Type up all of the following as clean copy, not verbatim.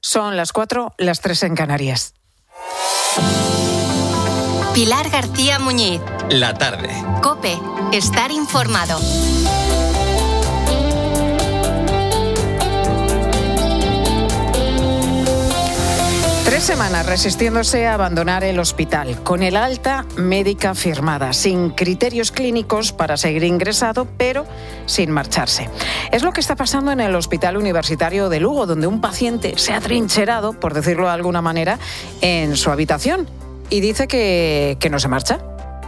Son las 4, las 3 en Canarias. Pilar García Muñiz. La tarde. COPE. Estar informado. Tres semanas resistiéndose a abandonar el hospital, con el alta médica firmada, sin criterios clínicos para seguir ingresado, pero sin marcharse. Es lo que está pasando en el Hospital Universitario de Lugo, donde un paciente se ha trincherado, por decirlo de alguna manera, en su habitación y dice que no se marcha.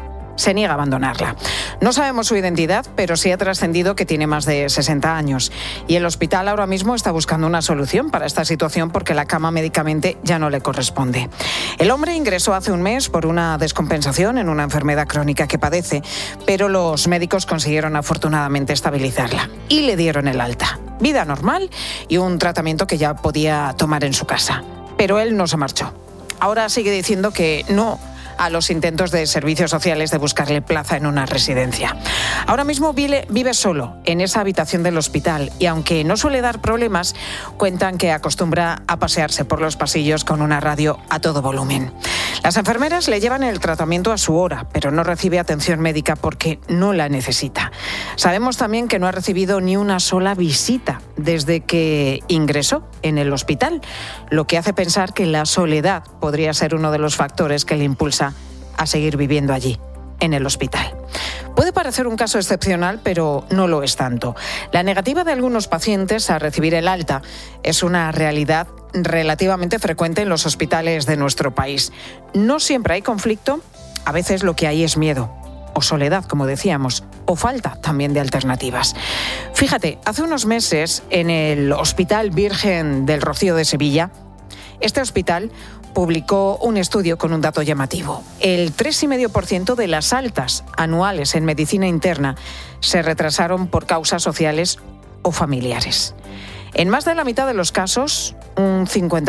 Se niega a abandonarla. No sabemos su identidad, pero sí ha trascendido que tiene más de 60 años. Y el hospital ahora mismo está buscando una solución para esta situación porque la cama médicamente ya no le corresponde. El hombre ingresó hace un mes por una descompensación en una enfermedad crónica que padece, pero los médicos consiguieron afortunadamente estabilizarla y le dieron el alta. Vida normal y un tratamiento que ya podía tomar en su casa. Pero él no se marchó. Ahora sigue diciendo que no a los intentos de servicios sociales de buscarle plaza en una residencia. Ahora mismo vive solo en esa habitación del hospital y aunque no suele dar problemas, cuentan que acostumbra a pasearse por los pasillos con una radio a todo volumen. Las enfermeras le llevan el tratamiento a su hora, pero no recibe atención médica porque no la necesita. Sabemos también que no ha recibido ni una sola visita desde que ingresó en el hospital, lo que hace pensar que la soledad podría ser uno de los factores que le impulsa a seguir viviendo allí, en el hospital. Puede parecer un caso excepcional, pero no lo es tanto. La negativa de algunos pacientes a recibir el alta es una realidad relativamente frecuente en los hospitales de nuestro país. No siempre hay conflicto, a veces lo que hay es miedo, o soledad, como decíamos, o falta también de alternativas. Fíjate, hace unos meses en el Hospital Virgen del Rocío de Sevilla, este hospital publicó un estudio con un dato llamativo. El 3,5% de las altas anuales en medicina interna se retrasaron por causas sociales o familiares. En más de la mitad de los casos, un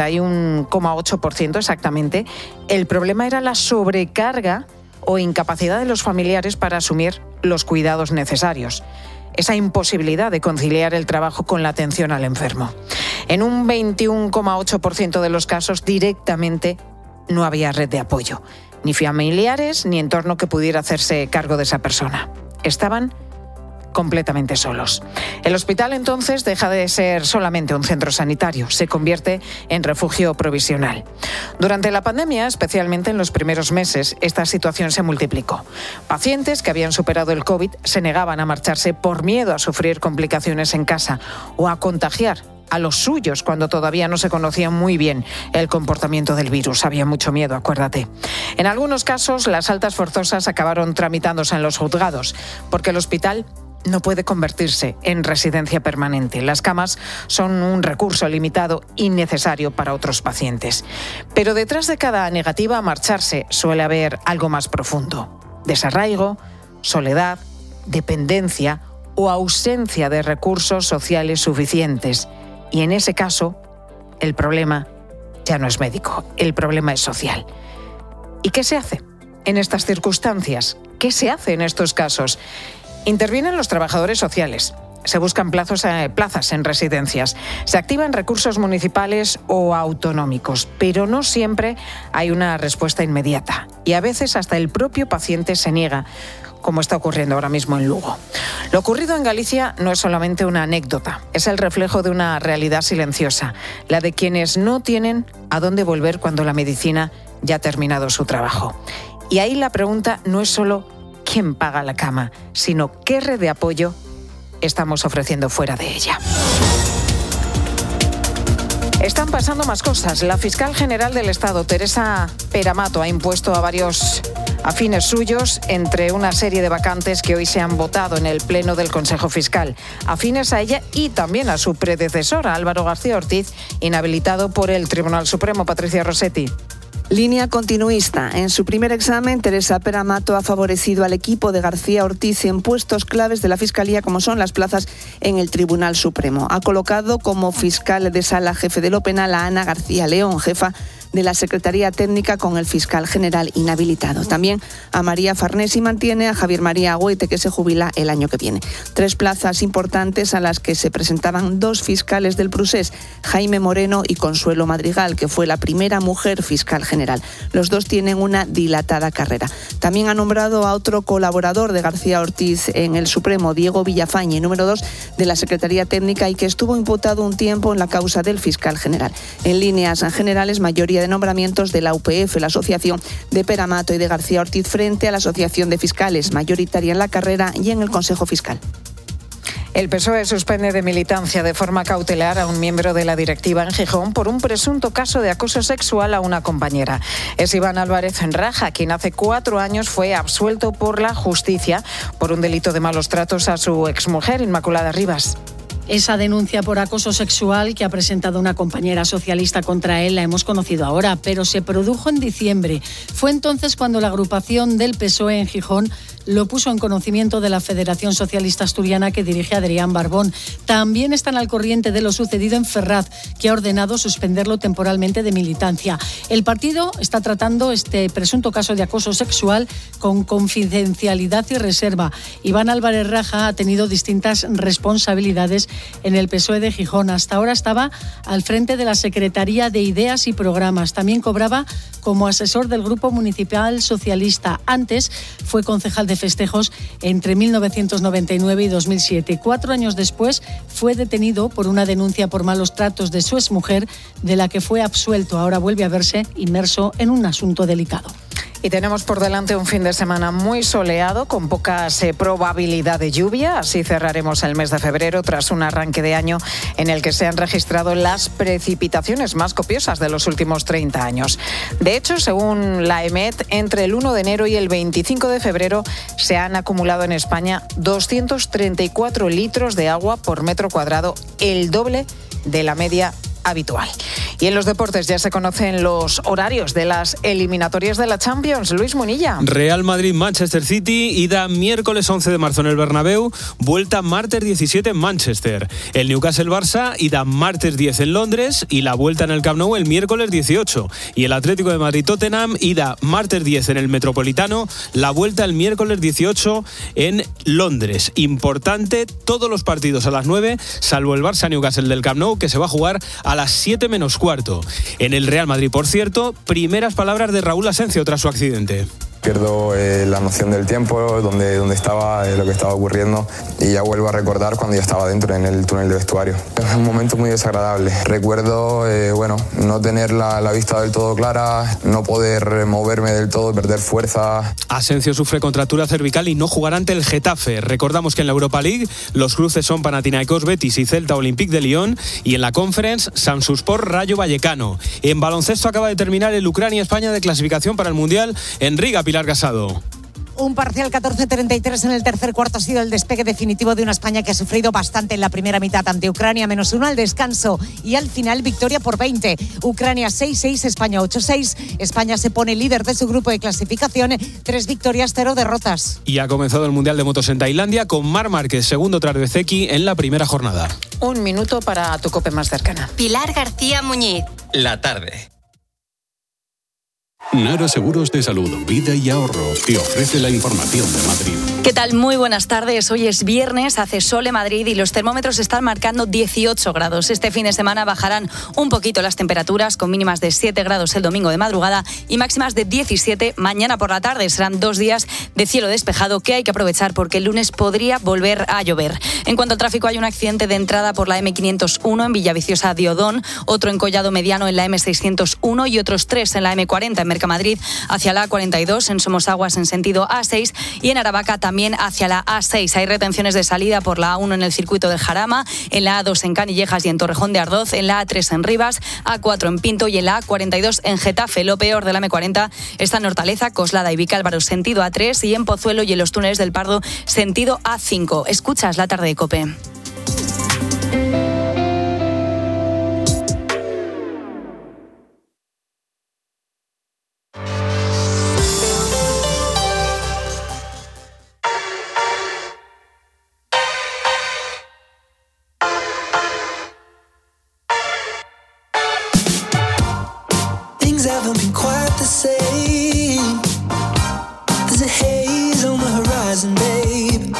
51,8% exactamente, el problema era la sobrecarga o incapacidad de los familiares para asumir los cuidados necesarios. Esa imposibilidad de conciliar el trabajo con la atención al enfermo. En un 21,8% de los casos directamente no había red de apoyo, ni familiares ni entorno que pudiera hacerse cargo de esa persona. Estaban completamente solos. El hospital entonces deja de ser solamente un centro sanitario, se convierte en refugio provisional. Durante la pandemia, especialmente en los primeros meses, esta situación se multiplicó. Pacientes que habían superado el COVID se negaban a marcharse por miedo a sufrir complicaciones en casa o a contagiar a los suyos cuando todavía no se conocía muy bien el comportamiento del virus. Había mucho miedo, acuérdate. En algunos casos, las altas forzosas acabaron tramitándose en los juzgados, porque el hospital no puede convertirse en residencia permanente. Las camas son un recurso limitado y necesario para otros pacientes. Pero detrás de cada negativa a marcharse suele haber algo más profundo. Desarraigo, soledad, dependencia o ausencia de recursos sociales suficientes. Y en ese caso, el problema ya no es médico, el problema es social. ¿Y qué se hace en estas circunstancias? ¿Qué se hace en estos casos? Intervienen los trabajadores sociales, se buscan plazas en residencias, se activan recursos municipales o autonómicos, pero no siempre hay una respuesta inmediata y a veces hasta el propio paciente se niega, como está ocurriendo ahora mismo en Lugo. Lo ocurrido en Galicia no es solamente una anécdota, es el reflejo de una realidad silenciosa, la de quienes no tienen a dónde volver cuando la medicina ya ha terminado su trabajo. Y ahí la pregunta no es solo quién paga la cama, sino qué red de apoyo estamos ofreciendo fuera de ella. Están pasando más cosas. La fiscal general del Estado, Teresa Peramato, ha impuesto a varios afines suyos entre una serie de vacantes que hoy se han votado en el Pleno del Consejo Fiscal, afines a ella y también a su predecesora, Álvaro García Ortiz, inhabilitado por el Tribunal Supremo. Patricia Rossetti. Línea continuista. En su primer examen, Teresa Peramato ha favorecido al equipo de García Ortiz en puestos claves de la Fiscalía, como son las plazas en el Tribunal Supremo. Ha colocado como fiscal de sala jefe de lo penal a Ana García León, jefa de la Secretaría Técnica con el fiscal general inhabilitado. También a María Farnesi mantiene a Javier María Agüete, que se jubila el año que viene. 3 plazas importantes a las que se presentaban 2 fiscales del Prusés, Jaime Moreno y Consuelo Madrigal, que fue la primera mujer fiscal general. Los 2 tienen una dilatada carrera. También ha nombrado a otro colaborador de García Ortiz en el Supremo, Diego Villafañe, número 2 de la Secretaría Técnica y que estuvo imputado un tiempo en la causa del fiscal general. En líneas generales, mayoría de nombramientos de la UPF, la Asociación de Peramato y de García Ortiz, frente a la Asociación de Fiscales, mayoritaria en la carrera y en el Consejo Fiscal. El PSOE suspende de militancia de forma cautelar a un miembro de la directiva en Gijón por un presunto caso de acoso sexual a una compañera. Es Iván Álvarez Raja, quien hace 4 años fue absuelto por la justicia por un delito de malos tratos a su exmujer, Inmaculada Rivas. Esa denuncia por acoso sexual que ha presentado una compañera socialista contra él la hemos conocido ahora, pero se produjo en diciembre. Fue entonces cuando la agrupación del PSOE en Gijón lo puso en conocimiento de la Federación Socialista Asturiana que dirige Adrián Barbón. También están al corriente de lo sucedido en Ferraz, que ha ordenado suspenderlo temporalmente de militancia. El partido está tratando este presunto caso de acoso sexual con confidencialidad y reserva. Iván Álvarez Raja ha tenido distintas responsabilidades en el PSOE de Gijón. Hasta ahora estaba al frente de la Secretaría de Ideas y Programas. También cobraba como asesor del Grupo Municipal Socialista. Antes fue concejal de festejos entre 1999 y 2007. 4 años después fue detenido por una denuncia por malos tratos de su exmujer, de la que fue absuelto. Ahora vuelve a verse inmerso en un asunto delicado. Y tenemos por delante un fin de semana muy soleado, con pocas probabilidad de lluvia. Así cerraremos el mes de febrero tras un arranque de año en el que se han registrado las precipitaciones más copiosas de los últimos 30 años. De hecho, según la EMET, entre el 1 de enero y el 25 de febrero se han acumulado en España 234 litros de agua por metro cuadrado, el doble de la media habitual. Y en los deportes ya se conocen los horarios de las eliminatorias de la Champions. Luis Munilla. Real Madrid, Manchester City, ida miércoles 11 de marzo en el Bernabéu, vuelta martes 17 en Manchester. El Newcastle Barça, ida martes 10 en Londres y la vuelta en el Camp Nou el miércoles 18. Y el Atlético de Madrid Tottenham, ida martes 10 en el Metropolitano, la vuelta el miércoles 18 en Londres. Importante, todos los partidos a las 9, salvo el Barça Newcastle del Camp Nou, que se va a jugar a las 7 menos cuarto. En el Real Madrid, por cierto, primeras palabras de Raúl Asencio tras su accidente. Pierdo la noción del tiempo, dónde estaba, lo que estaba ocurriendo, y ya vuelvo a recordar cuando ya estaba dentro en el túnel de vestuario. Es un momento muy desagradable. Recuerdo no tener la vista del todo clara, no poder moverme del todo, perder fuerza. Asencio sufre contractura cervical y no jugará ante el Getafe. Recordamos que en la Europa League los cruces son Panathinaikos Betis y Celta Olympique de Lyon, y en la Conference Samsunspor Rayo Vallecano. En baloncesto acaba de terminar el Ucrania-España de clasificación para el Mundial en Riga. Pilar Casado. Un parcial 14-33 en el tercer cuarto ha sido el despegue definitivo de una España que ha sufrido bastante en la primera mitad ante Ucrania, -1 al descanso, y al final victoria por 20. Ucrania 6-6, España 8-6. España se pone líder de su grupo de clasificación, 3 victorias, 0 derrotas. Y ha comenzado el Mundial de Motos en Tailandia con Marc Márquez, segundo tras Bezeki en la primera jornada. 1 minuto para tu COPE más cercana. Pilar García Muñiz. La tarde. Nara Seguros de Salud, Vida y Ahorro te ofrece la información de Madrid. ¿Qué tal? Muy buenas tardes. Hoy es viernes, hace sol en Madrid y los termómetros están marcando 18 grados. Este fin de semana bajarán un poquito las temperaturas, con mínimas de 7 grados el domingo de madrugada y máximas de 17 mañana por la tarde. Serán 2 días de cielo despejado que hay que aprovechar porque el lunes podría volver a llover. En cuanto al tráfico, hay un accidente de entrada por la M501 en Villaviciosa de Odón, otro en Collado Mediano en la M601 y otros 3 en la M40 en Mercamadrid hacia la A42, en Somosaguas en sentido A6 y en Aravaca también hacia la A6. Hay retenciones de salida por la A1 en el circuito del Jarama, en la A2 en Canillejas y en Torrejón de Ardoz, en la A3 en Rivas, A4 en Pinto y en la A42 en Getafe. Lo peor de la M40 está en Hortaleza, Coslada y Vicálvaro sentido A3 y en Pozuelo y en los túneles del Pardo sentido A5. Escuchas La Tarde de COPE. nothing's ever been quite the same. There's a haze on the horizon, babe.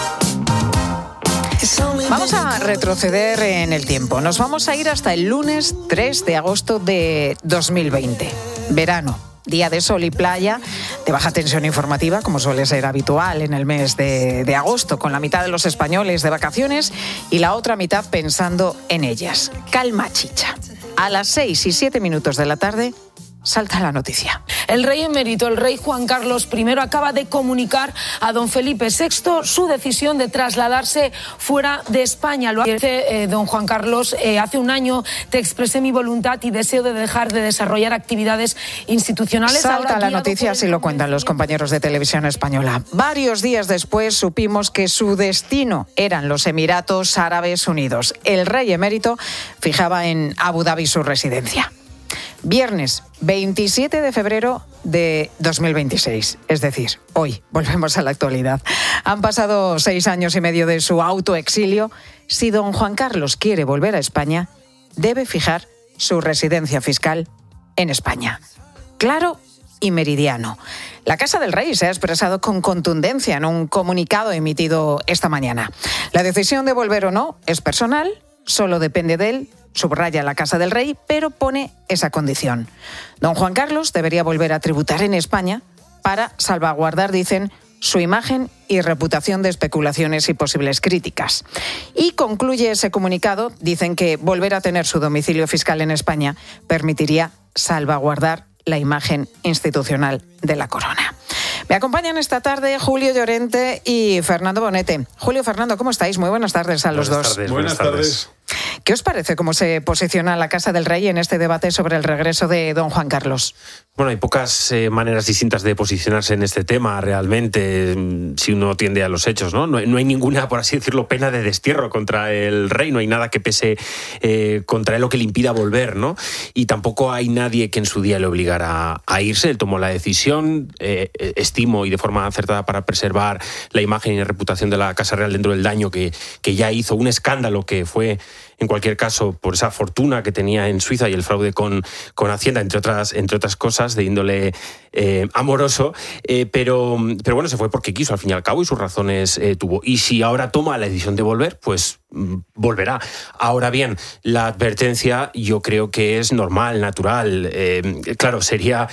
Vamos a retroceder en el tiempo. Nos vamos a ir hasta el lunes 3 de agosto de 2020. Verano. Día de sol y playa, de baja tensión informativa, como suele ser habitual en el mes de agosto, con la mitad de los españoles de vacaciones y la otra mitad pensando en ellas. Calma, chicha. A las 6:07 de la tarde, salta la noticia. El rey emérito, el rey Juan Carlos I, acaba de comunicar a don Felipe VI su decisión de trasladarse fuera de España. Lo dice don Juan Carlos: hace un año te expresé mi voluntad y deseo de dejar de desarrollar actividades institucionales. Salta la noticia, así lo cuentan los compañeros de Televisión Española. Varios días después supimos que su destino eran los Emiratos Árabes Unidos. El rey emérito fijaba en Abu Dhabi su residencia. Viernes 27 de febrero de 2026, es decir, hoy, volvemos a la actualidad. Han pasado 6 años y medio de su autoexilio. Si don Juan Carlos quiere volver a España, debe fijar su residencia fiscal en España. Claro y meridiano. La Casa del Rey se ha expresado con contundencia en un comunicado emitido esta mañana. La decisión de volver o no es personal, solo depende de él. Subraya la Casa del Rey, pero pone esa condición. Don Juan Carlos debería volver a tributar en España para salvaguardar, dicen, su imagen y reputación de especulaciones y posibles críticas. Y concluye ese comunicado, dicen que volver a tener su domicilio fiscal en España permitiría salvaguardar la imagen institucional de la corona. Me acompañan esta tarde Julio Llorente y Fernando Bonete. Julio, Fernando, ¿cómo estáis? Muy buenas tardes a los dos. Buenas tardes. ¿Qué os parece cómo se posiciona la Casa del Rey en este debate sobre el regreso de don Juan Carlos? Bueno, hay pocas maneras distintas de posicionarse en este tema, realmente, si uno tiende a los hechos, ¿no? No hay ninguna, por así decirlo, pena de destierro contra el rey, no hay nada que pese contra él o que le impida volver, ¿no? Y tampoco hay nadie que en su día le obligara a irse. Él tomó la decisión, estimo, y de forma acertada, para preservar la imagen y la reputación de la Casa Real dentro del daño que ya hizo, un escándalo que fue, en cualquier caso, por esa fortuna que tenía en Suiza y el fraude con Hacienda, entre otras cosas de índole amoroso, pero bueno, se fue porque quiso, al fin y al cabo, y sus razones tuvo. Y si ahora toma la decisión de volver, pues volverá. Ahora bien, la advertencia yo creo que es normal, natural. Claro, sería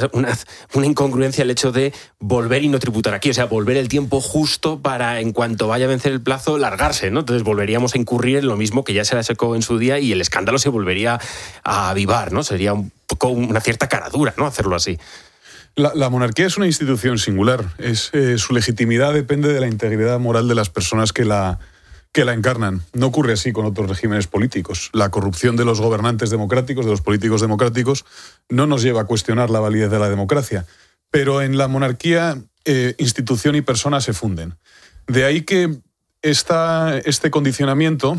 una incongruencia el hecho de volver y no tributar aquí, o sea, volver el tiempo justo para, en cuanto vaya a vencer el plazo, largarse, ¿no? Entonces volveríamos a incurrir en lo mismo que ya se la secó en su día y el escándalo se volvería a avivar, ¿no? Sería un poco una cierta caradura, ¿no?, hacerlo así. La monarquía es una institución singular. Su legitimidad depende de la integridad moral de las personas que la encarnan. No ocurre así con otros regímenes políticos. La corrupción de los gobernantes democráticos, de los políticos democráticos, no nos lleva a cuestionar la validez de la democracia. Pero en la monarquía, institución y persona se funden. De ahí que este condicionamiento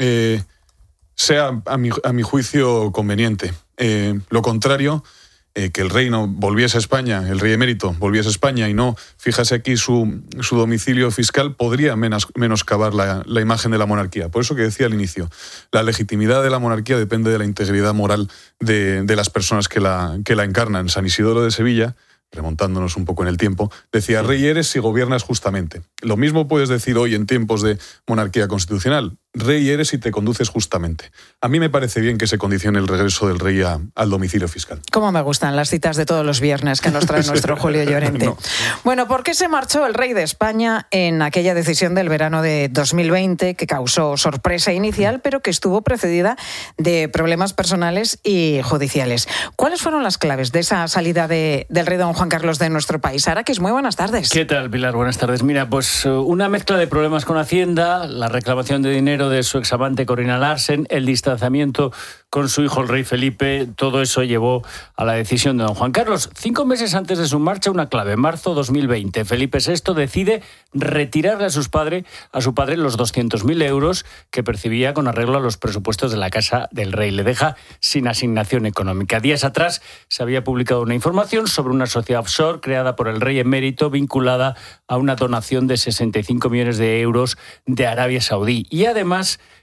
sea, a mi juicio, conveniente. Lo contrario, que el rey no volviese a España, el rey emérito volviese a España y no fijase aquí su domicilio fiscal, podría menoscabar la imagen de la monarquía. Por eso que decía al inicio, la legitimidad de la monarquía depende de la integridad moral de las personas que la encarnan. San Isidoro de Sevilla, remontándonos un poco en el tiempo, decía: rey eres si gobiernas justamente. Lo mismo puedes decir hoy en tiempos de monarquía constitucional: rey eres si te conduces justamente. A mí me parece bien que se condicione el regreso del rey al domicilio fiscal. Cómo me gustan las citas de todos los viernes que nos trae nuestro Julio Llorente. No. Bueno, ¿por qué se marchó el rey de España en aquella decisión del verano de 2020 que causó sorpresa inicial, pero que estuvo precedida de problemas personales y judiciales? ¿Cuáles fueron las claves de esa salida del rey don Juan Carlos de nuestro país? Araquis, muy buenas tardes. ¿Qué tal, Pilar? Buenas tardes. Mira, pues una mezcla de problemas con Hacienda, la reclamación de dinero de su examante Corina Larsen, el distanciamiento con su hijo el rey Felipe, todo eso llevó a la decisión de don Juan Carlos. 5 meses antes de su marcha, una clave: marzo 2020, Felipe VI decide retirarle a su padre los 200.000 euros que percibía con arreglo a los presupuestos de la Casa del Rey. Le deja sin asignación económica. Días atrás se había publicado una información sobre una sociedad offshore creada por el rey emérito vinculada a una donación de 65 millones de euros de Arabia Saudí. Y además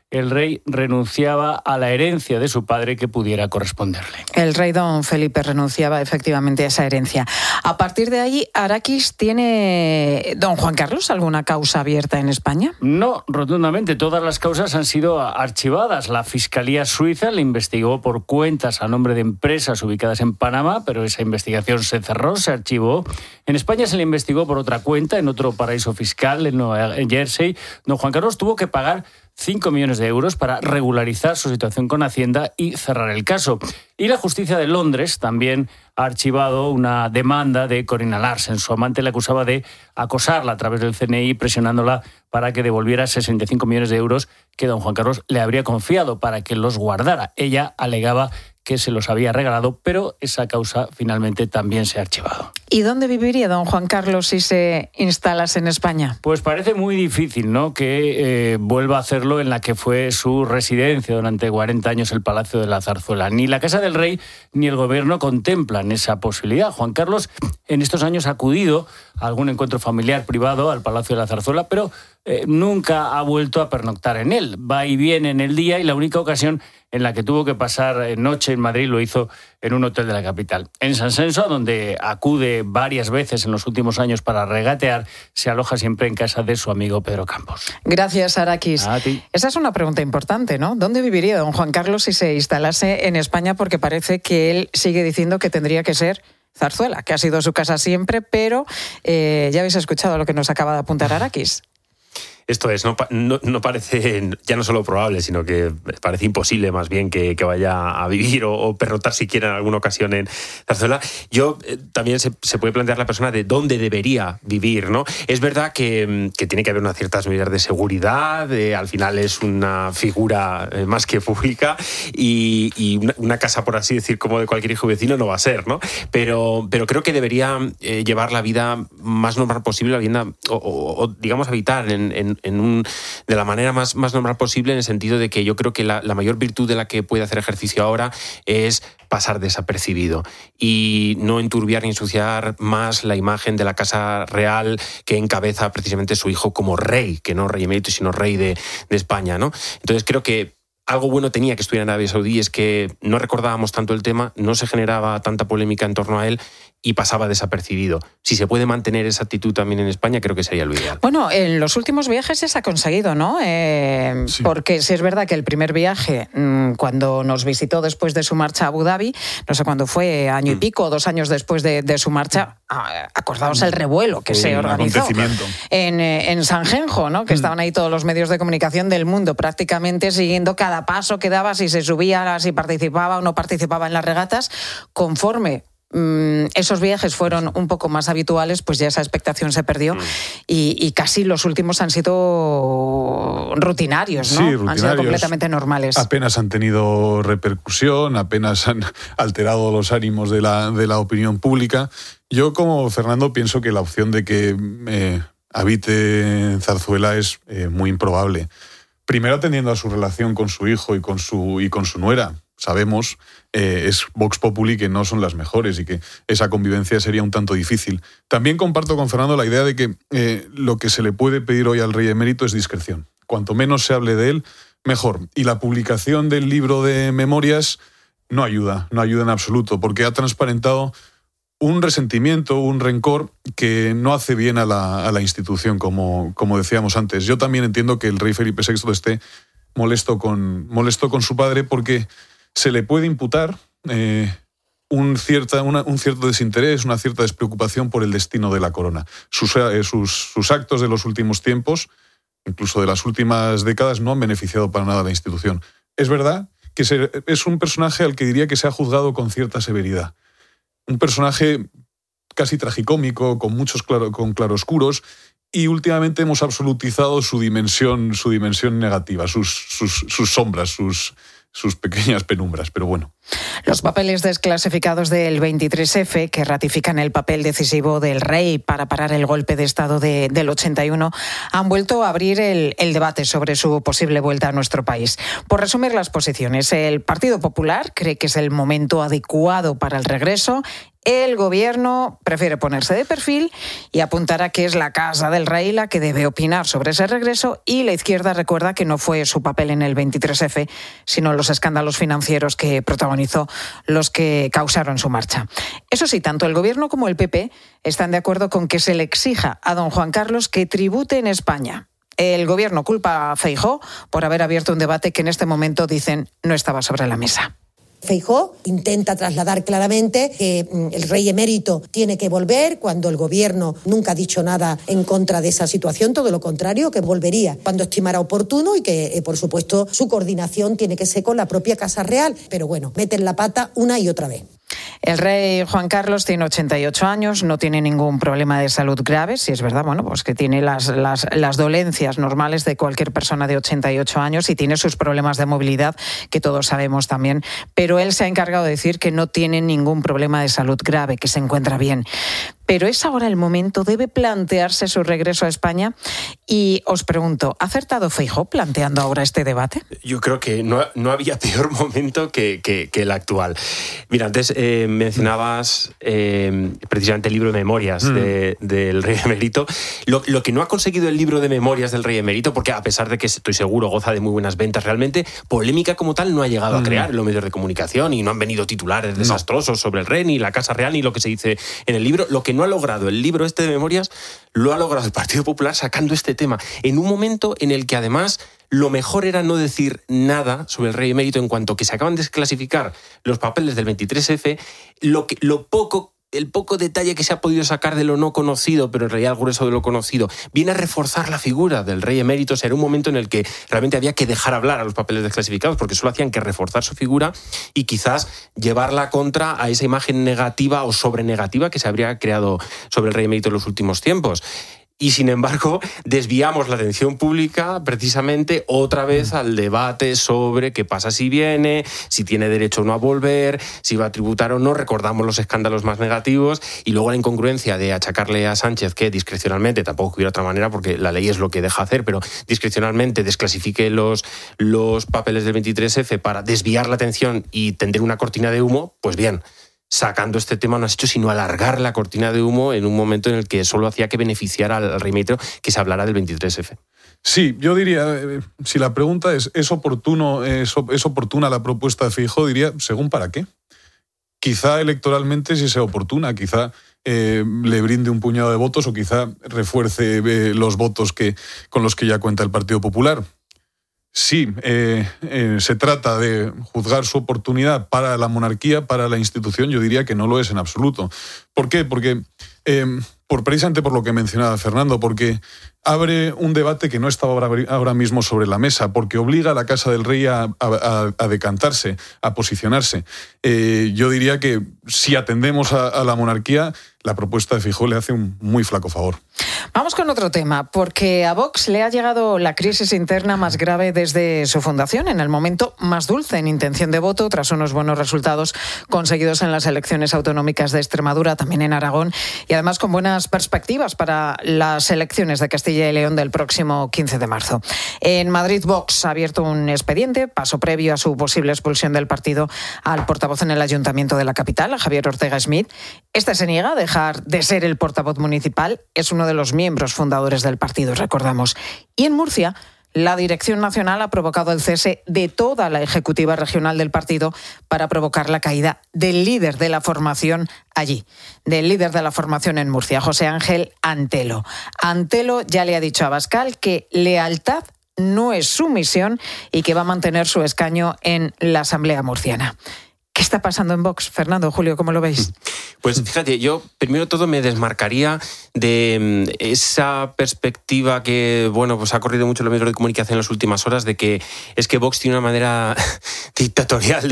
el rey renunciaba a la herencia de su padre que pudiera corresponderle. El rey don Felipe renunciaba efectivamente a esa herencia. A partir de ahí, Arakis, ¿tiene don Juan Carlos alguna causa abierta en España? No, rotundamente. Todas las causas han sido archivadas. La Fiscalía Suiza le investigó por cuentas a nombre de empresas ubicadas en Panamá, pero esa investigación se cerró, se archivó. En España se le investigó por otra cuenta, en otro paraíso fiscal, en Nueva Jersey. Don Juan Carlos tuvo que pagar 5 millones de euros para regularizar su situación con Hacienda y cerrar el caso. Y la justicia de Londres también ha archivado una demanda de Corinna Larsen. Su amante le acusaba de acosarla a través del CNI, presionándola para que devolviera 65 millones de euros que don Juan Carlos le habría confiado para que los guardara. Ella alegaba que se los había regalado, pero esa causa finalmente también se ha archivado. ¿Y dónde viviría don Juan Carlos si se instalase en España? Pues parece muy difícil, ¿no?, que vuelva a hacerlo en la que fue su residencia durante 40 años, el Palacio de la Zarzuela. Ni la Casa del Rey ni el Gobierno contemplan esa posibilidad. Juan Carlos en estos años ha acudido a algún encuentro familiar privado al Palacio de la Zarzuela, pero nunca ha vuelto a pernoctar en él. Va y viene en el día y la única ocasión en la que tuvo que pasar noche en Madrid lo hizo en un hotel de la capital. En San Senso, donde acude varias veces en los últimos años para regatear, se aloja siempre en casa de su amigo Pedro Campos. Gracias, Arakis. A ti. Esa es una pregunta importante, ¿no? ¿Dónde viviría don Juan Carlos si se instalase en España? Porque parece que él sigue diciendo que tendría que ser Zarzuela, que ha sido su casa siempre, pero ya habéis escuchado lo que nos acaba de apuntar Arakis. Esto es, no parece ya no solo probable, sino que parece imposible más bien que vaya a vivir o perrotar siquiera en alguna ocasión en Zarzuela. Yo también se puede plantear la persona de dónde debería vivir, ¿no? Es verdad que tiene que haber unas ciertas medidas de seguridad, al final es una figura más que pública y una casa, por así decir, como de cualquier hijo vecino no va a ser, ¿no? Pero creo que debería llevar la vida más normal posible, la vivienda, o digamos habitar de la manera más normal posible, en el sentido de que yo creo que la mayor virtud de la que puede hacer ejercicio ahora es pasar desapercibido y no enturbiar ni ensuciar más la imagen de la Casa Real que encabeza precisamente su hijo como rey, que no rey emérito, sino rey de España, ¿no? Entonces creo que algo bueno tenía que estuviera en Arabia Saudí, es que no recordábamos tanto el tema, no se generaba tanta polémica en torno a él y pasaba desapercibido. Si se puede mantener esa actitud también en España, creo que sería lo ideal. Bueno, en los últimos viajes se ha conseguido, ¿no? Sí. Porque sí es verdad que el primer viaje, cuando nos visitó después de su marcha a Abu Dhabi, no sé cuándo fue, año y pico, 2 años después de su marcha, acordaos el revuelo que se organizó en Sanjenjo, ¿no? Que estaban ahí todos los medios de comunicación del mundo prácticamente siguiendo cada paso que daba, si se subía, si participaba o no participaba en las regatas. Conforme esos viajes fueron un poco más habituales, pues ya esa expectación se perdió y casi los últimos han sido rutinarios, ¿no? Sí, rutinarios, han sido completamente normales. Apenas han tenido repercusión, apenas han alterado los ánimos de la opinión pública. Yo, como Fernando, pienso que la opción de que habite en Zarzuela es muy improbable. Primero, atendiendo a su relación con su hijo y con su nuera. Sabemos, es Vox Populi, que no son las mejores y que esa convivencia sería un tanto difícil. También comparto con Fernando la idea de que lo que se le puede pedir hoy al rey emérito es discreción. Cuanto menos se hable de él, mejor. Y la publicación del libro de memorias no ayuda en absoluto, porque ha transparentado un resentimiento, un rencor que no hace bien a la institución, como decíamos antes. Yo también entiendo que el rey Felipe VI esté molesto con su padre, porque se le puede imputar un cierto desinterés, una cierta despreocupación por el destino de la corona. Sus actos de los últimos tiempos, incluso de las últimas décadas, no han beneficiado para nada a la institución. Es verdad que es un personaje al que diría que se ha juzgado con cierta severidad. Un personaje casi tragicómico, con muchos con claroscuros, y últimamente hemos absolutizado su dimensión negativa, sus sombras, sus pequeñas penumbras, pero bueno. Los papeles desclasificados del 23F, que ratifican el papel decisivo del rey para parar el golpe de Estado del 81, han vuelto a abrir el debate sobre su posible vuelta a nuestro país. Por resumir las posiciones, el Partido Popular cree que es el momento adecuado para el regreso. El gobierno prefiere ponerse de perfil y apuntar a que es la Casa del Rey la que debe opinar sobre ese regreso, y la izquierda recuerda que no fue su papel en el 23F, sino los escándalos financieros que protagonizó los que causaron su marcha. Eso sí, tanto el gobierno como el PP están de acuerdo con que se le exija a don Juan Carlos que tribute en España. El gobierno culpa a Feijóo por haber abierto un debate que en este momento, dicen, no estaba sobre la mesa. Feijóo intenta trasladar claramente que el rey emérito tiene que volver, cuando el gobierno nunca ha dicho nada en contra de esa situación, todo lo contrario, que volvería cuando estimara oportuno y que, por supuesto, su coordinación tiene que ser con la propia Casa Real. Pero bueno, meten la pata una y otra vez. El rey Juan Carlos tiene 88 años, no tiene ningún problema de salud grave, si es verdad, bueno, pues que tiene las dolencias normales de cualquier persona de 88 años y tiene sus problemas de movilidad, que todos sabemos también, pero él se ha encargado de decir que no tiene ningún problema de salud grave, que se encuentra bien. Pero es ahora el momento, debe plantearse su regreso a España. Y os pregunto, ¿ha acertado Feijóo planteando ahora este debate? Yo creo que no había peor momento que el actual. Mira, antes mencionabas precisamente el libro de memorias del rey emérito. Lo que no ha conseguido el libro de memorias del rey emérito, porque a pesar de que estoy seguro goza de muy buenas ventas, realmente polémica como tal no ha llegado a crear en los medios de comunicación, y no han venido titulares desastrosos sobre el rey, ni la Casa Real, ni lo que se dice en el libro. Lo que no ha logrado el libro este de memorias, lo ha logrado el Partido Popular sacando este tema en un momento en el que además lo mejor era no decir nada sobre el rey emérito, en cuanto que se acaban de desclasificar los papeles del 23F, el poco detalle que se ha podido sacar de lo no conocido, pero en realidad el grueso de lo conocido, viene a reforzar la figura del rey emérito. Era un momento en el que realmente había que dejar hablar a los papeles desclasificados, porque solo hacían que reforzar su figura y quizás llevarla contra a esa imagen negativa o sobrenegativa que se habría creado sobre el rey emérito en los últimos tiempos. Y sin embargo, desviamos la atención pública precisamente otra vez al debate sobre qué pasa si viene, si tiene derecho o no a volver, si va a tributar o no. Recordamos los escándalos más negativos y luego la incongruencia de achacarle a Sánchez que discrecionalmente, tampoco hubiera otra manera porque la ley es lo que deja hacer, pero discrecionalmente desclasifique los papeles del 23F para desviar la atención y tender una cortina de humo. Pues bien, sacando este tema no has hecho sino alargar la cortina de humo en un momento en el que solo hacía que beneficiar al rey emérito que se hablara del 23F. Sí, yo diría, si la pregunta ¿es oportuna la propuesta de Feijóo? Diría, ¿según para qué? Quizá electoralmente sí sea oportuna, quizá le brinde un puñado de votos o quizá refuerce los votos con los que ya cuenta el Partido Popular. Sí, se trata de juzgar su oportunidad para la monarquía, para la institución. Yo diría que no lo es en absoluto. ¿Por qué? Porque precisamente por lo que mencionaba Fernando, porque abre un debate que no estaba ahora mismo sobre la mesa, porque obliga a la Casa del Rey a decantarse, a posicionarse. Yo diría que si atendemos a la monarquía, la propuesta de Feijóo le hace un muy flaco favor. Vamos con otro tema, porque a Vox le ha llegado la crisis interna más grave desde su fundación, en el momento más dulce en intención de voto, tras unos buenos resultados conseguidos en las elecciones autonómicas de Extremadura, también en Aragón, y además con buenas perspectivas para las elecciones de Castilla y León del próximo 15 de marzo. En Madrid, Vox ha abierto un expediente, paso previo a su posible expulsión del partido, al portavoz en el Ayuntamiento de la capital, a Javier Ortega Smith. Este se niega a dejar de ser el portavoz municipal, es uno de los miembros fundadores del partido, recordamos. Y en Murcia, la Dirección Nacional ha provocado el cese de toda la ejecutiva regional del partido para provocar la caída del líder de la formación allí, del líder de la formación en Murcia, José Ángel Antelo. Antelo ya le ha dicho a Abascal que lealtad no es su misión y que va a mantener su escaño en la Asamblea murciana. ¿Qué está pasando en Vox? Fernando, Julio, ¿cómo lo veis? Pues fíjate, yo primero todo me desmarcaría de esa perspectiva que, bueno, pues ha corrido mucho en los medios de comunicación en las últimas horas, de que es que Vox tiene una manera dictatorial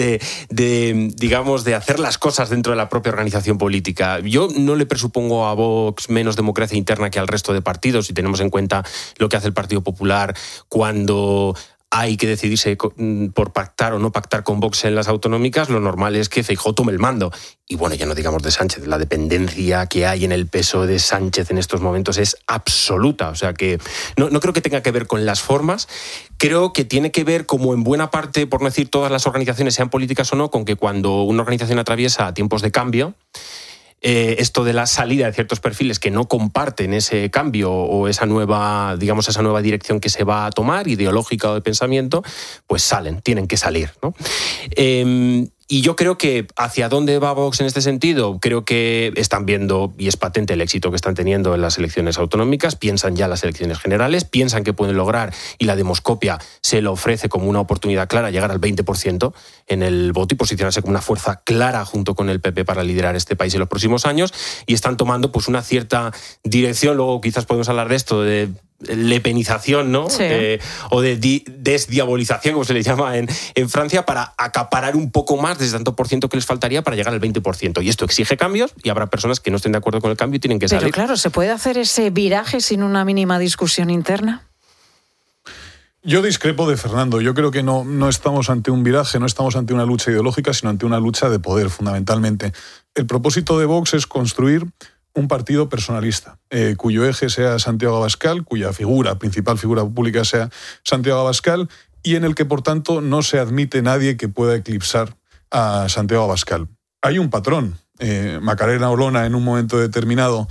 digamos, de hacer las cosas dentro de la propia organización política. Yo no le presupongo a Vox menos democracia interna que al resto de partidos, si tenemos en cuenta lo que hace el Partido Popular cuando hay que decidirse por pactar o no pactar con Vox en las autonómicas. Lo normal es que Feijóo tome el mando. Y bueno, ya no digamos de Sánchez, la dependencia que hay en el peso de Sánchez en estos momentos es absoluta. O sea que no creo que tenga que ver con las formas. Creo que tiene que ver, como en buena parte, por no decir todas las organizaciones, sean políticas o no, con que cuando una organización atraviesa tiempos de cambio, esto de la salida de ciertos perfiles que no comparten ese cambio o esa nueva dirección que se va a tomar, ideológica o de pensamiento, pues tienen que salir, ¿no? Y yo creo que hacia dónde va Vox en este sentido, creo que están viendo, y es patente el éxito que están teniendo en las elecciones autonómicas, piensan ya en las elecciones generales, piensan que pueden lograr, y la demoscopia se lo ofrece como una oportunidad clara, llegar al 20% en el voto y posicionarse como una fuerza clara junto con el PP para liderar este país en los próximos años, y están tomando pues una cierta dirección. Luego quizás podemos hablar de esto, de lepenización, ¿no? Sí. O de desdiabolización, como se le llama en Francia, para acaparar un poco más de ese tanto por ciento que les faltaría para llegar al 20%. Y esto exige cambios, y habrá personas que no estén de acuerdo con el cambio y tienen que salir. Pero claro, ¿se puede hacer ese viraje sin una mínima discusión interna? Yo discrepo de Fernando. Yo creo que no estamos ante un viraje, no estamos ante una lucha ideológica, sino ante una lucha de poder, fundamentalmente. El propósito de Vox es construir un partido personalista, cuyo eje sea Santiago Abascal, cuya principal figura pública sea Santiago Abascal, y en el que, por tanto, no se admite nadie que pueda eclipsar a Santiago Abascal. Hay un patrón. Macarena Olona, en un momento determinado,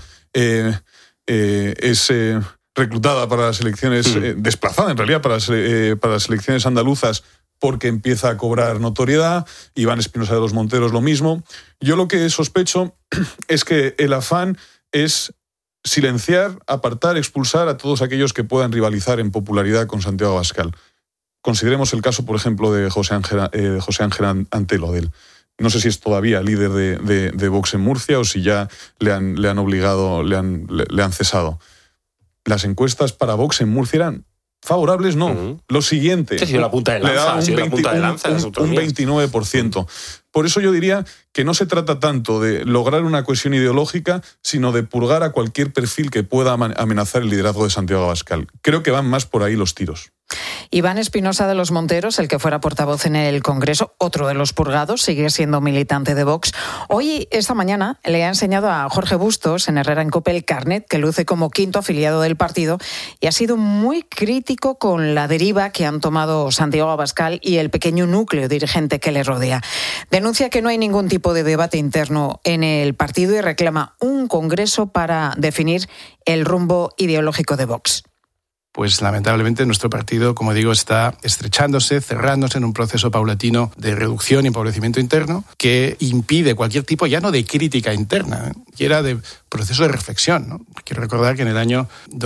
es reclutada para las elecciones, desplazada en realidad para las elecciones andaluzas, porque empieza a cobrar notoriedad. Iván Espinosa de los Monteros lo mismo. Yo lo que sospecho es que el afán es silenciar, apartar, expulsar a todos aquellos que puedan rivalizar en popularidad con Santiago Abascal. Consideremos el caso, por ejemplo, de José Ángel Antelo. No sé si es todavía líder de Vox en Murcia o si ya le han obligado, le han cesado. Las encuestas para Vox en Murcia eran favorables, no. Lo siguiente. Ha sido la punta de lanza, un 29%. Por eso yo diría que no se trata tanto de lograr una cohesión ideológica, sino de purgar a cualquier perfil que pueda amenazar el liderazgo de Santiago Abascal. Creo que van más por ahí los tiros. Iván Espinosa de los Monteros, el que fuera portavoz en el Congreso, otro de los purgados, sigue siendo militante de Vox. Hoy, esta mañana, le ha enseñado a Jorge Bustos en Herrera en COPE el carnet que luce como quinto afiliado del partido, y ha sido muy crítico con la deriva que han tomado Santiago Abascal y el pequeño núcleo dirigente que le rodea. Denuncia que no hay ningún tipo de debate interno en el partido y reclama un congreso para definir el rumbo ideológico de Vox. Pues lamentablemente nuestro partido, como digo, está estrechándose, cerrándose en un proceso paulatino de reducción y empobrecimiento interno que impide cualquier tipo, ya no de crítica interna, que era de proceso de reflexión, ¿no? Quiero recordar que en el año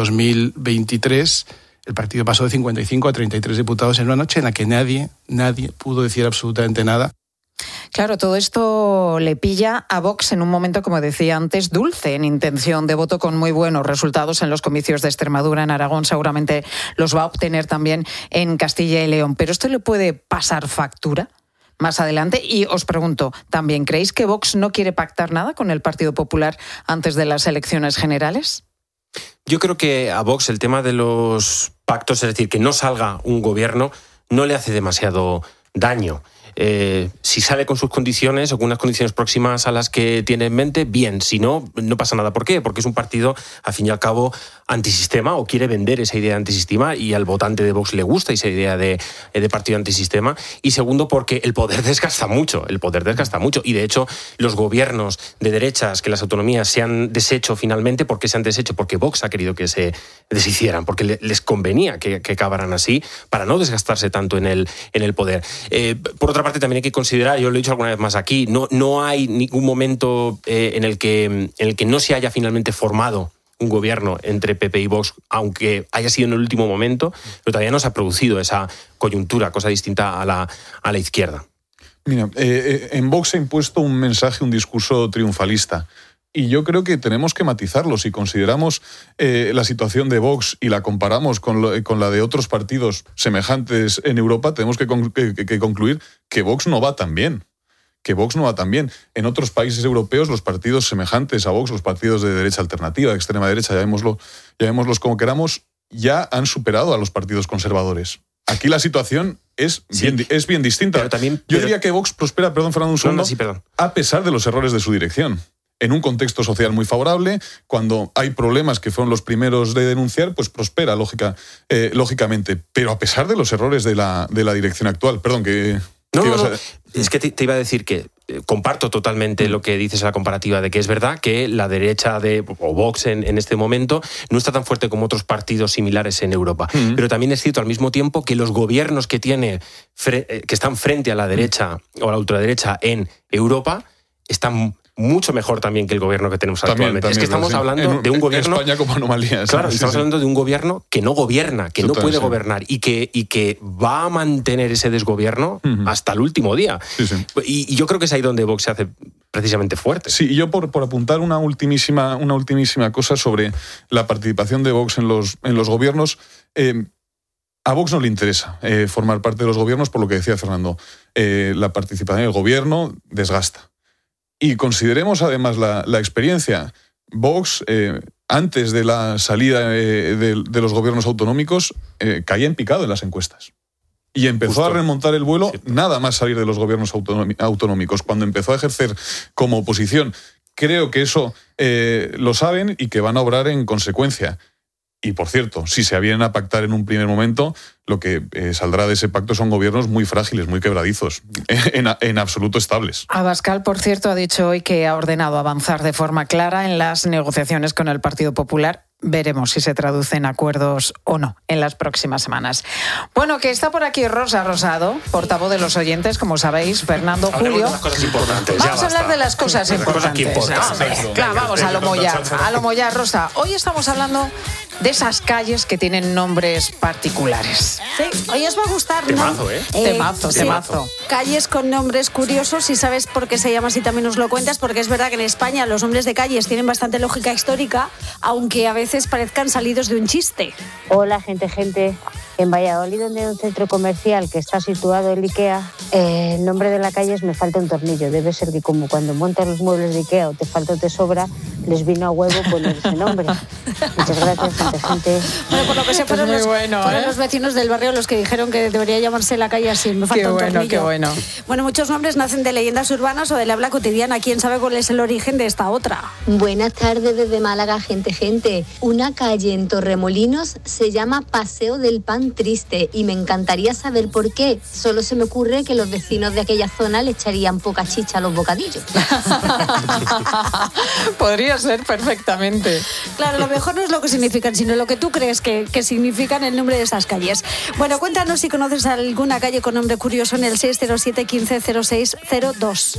2023 el partido pasó de 55 a 33 diputados en una noche en la que nadie pudo decir absolutamente nada. Claro, todo esto le pilla a Vox en un momento, como decía antes, dulce en intención de voto, con muy buenos resultados en los comicios de Extremadura, en Aragón, seguramente los va a obtener también en Castilla y León. Pero ¿esto le puede pasar factura más adelante? Y os pregunto también, ¿creéis que Vox no quiere pactar nada con el Partido Popular antes de las elecciones generales? Yo creo que a Vox el tema de los pactos, es decir, que no salga un gobierno, no le hace demasiado daño. Si sale con sus condiciones o con unas condiciones próximas a las que tiene en mente, bien. Si no, no pasa nada. ¿Por qué? Porque es un partido, al fin y al cabo, antisistema, o quiere vender esa idea de antisistema, y al votante de Vox le gusta esa idea de partido antisistema. Y segundo, porque el poder desgasta mucho. Y de hecho, los gobiernos de derechas que las autonomías se han deshecho finalmente, ¿por qué se han deshecho? Porque Vox ha querido que se deshicieran, porque les convenía que acabaran así para no desgastarse tanto en el poder. Por otra parte, también hay que considerar, yo lo he dicho alguna vez más aquí, no hay ningún momento en el que no se haya finalmente formado un gobierno entre PP y Vox, aunque haya sido en el último momento, pero todavía no se ha producido esa coyuntura, cosa distinta a la izquierda. Mira, en Vox se ha impuesto un mensaje, un discurso triunfalista. Y yo creo que tenemos que matizarlo. Si consideramos la situación de Vox y la comparamos con la de otros partidos semejantes en Europa, tenemos que concluir que Vox no va tan bien. En otros países europeos, los partidos semejantes a Vox, los partidos de derecha alternativa, de extrema derecha, llamémoslos como queramos, ya han superado a los partidos conservadores. Aquí la situación es bien distinta. Yo diría que Vox prospera, Fernando, un segundo, a pesar de los errores de su dirección. En un contexto social muy favorable, cuando hay problemas que fueron los primeros de denunciar, pues prospera lógicamente. Pero a pesar de los errores de la dirección actual. Perdón, es que te iba a decir que comparto totalmente lo que dices en la comparativa de que es verdad que la derecha o Vox en este momento no está tan fuerte como otros partidos similares en Europa. Pero también es cierto al mismo tiempo que los gobiernos que están frente a la derecha o a la ultraderecha en Europa están mucho mejor también que el gobierno que tenemos actualmente. Es que estamos hablando de un gobierno... En España como anomalía. Claro, estamos hablando de un gobierno que no gobierna, que no puede gobernar y que va a mantener ese desgobierno hasta el último día. Y yo creo que es ahí donde Vox se hace precisamente fuerte. Sí, y yo por apuntar una ultimísima cosa sobre la participación de Vox en los gobiernos... A Vox no le interesa formar parte de los gobiernos, por lo que decía Fernando. La participación del gobierno desgasta. Y consideremos además la experiencia. Vox, antes de la salida de los gobiernos autonómicos, caía en picado en las encuestas. Y empezó a remontar el vuelo nada más salir de los gobiernos autonómicos, cuando empezó a ejercer como oposición. Creo que eso lo saben y que van a obrar en consecuencia. Y, por cierto, si se avienen a pactar en un primer momento, lo que saldrá de ese pacto son gobiernos muy frágiles, muy quebradizos, en absoluto estables. Abascal, por cierto, ha dicho hoy que ha ordenado avanzar de forma clara en las negociaciones con el Partido Popular. Veremos si se traducen acuerdos o no en las próximas semanas. Bueno, que está por aquí Rosa Rosado, portavoz de los oyentes, como sabéis, Fernando, Julio. Vamos a hablar de las cosas importantes. Claro, vamos a lo mollar, Rosa. Hoy estamos hablando de esas calles que tienen nombres particulares. Sí, hoy os va a gustar, ¿no? Temazo, ¿eh? Temazo. Calles con nombres curiosos, si sabes por qué se llama así también nos lo cuentas, porque es verdad que en España los nombres de calles tienen bastante lógica histórica, aunque a veces parezcan salidos de un chiste. Hola, gente. En Valladolid, donde hay un centro comercial que está situado el IKEA, el nombre de la calle es Me falta un tornillo. Debe ser que como cuando montas los muebles de IKEA o te falta o te sobra, les vino a huevo poner ese nombre. Muchas gracias, gente. Bueno, por lo que se fueron, los vecinos del barrio los que dijeron que debería llamarse la calle así, Me falta un tornillo. Qué bueno. Bueno, muchos nombres nacen de leyendas urbanas o del habla cotidiana. ¿Quién sabe cuál es el origen de esta otra? Buenas tardes desde Málaga, gente. Una calle en Torremolinos se llama Paseo del Pan Triste y me encantaría saber por qué. Solo se me ocurre que los vecinos de aquella zona le echarían poca chicha a los bocadillos. Podría ser perfectamente. Claro, lo mejor no es lo que significan, sino lo que tú crees que significan el nombre de esas calles. Bueno, cuéntanos si conoces alguna calle con nombre curioso en el 607 15 06 02.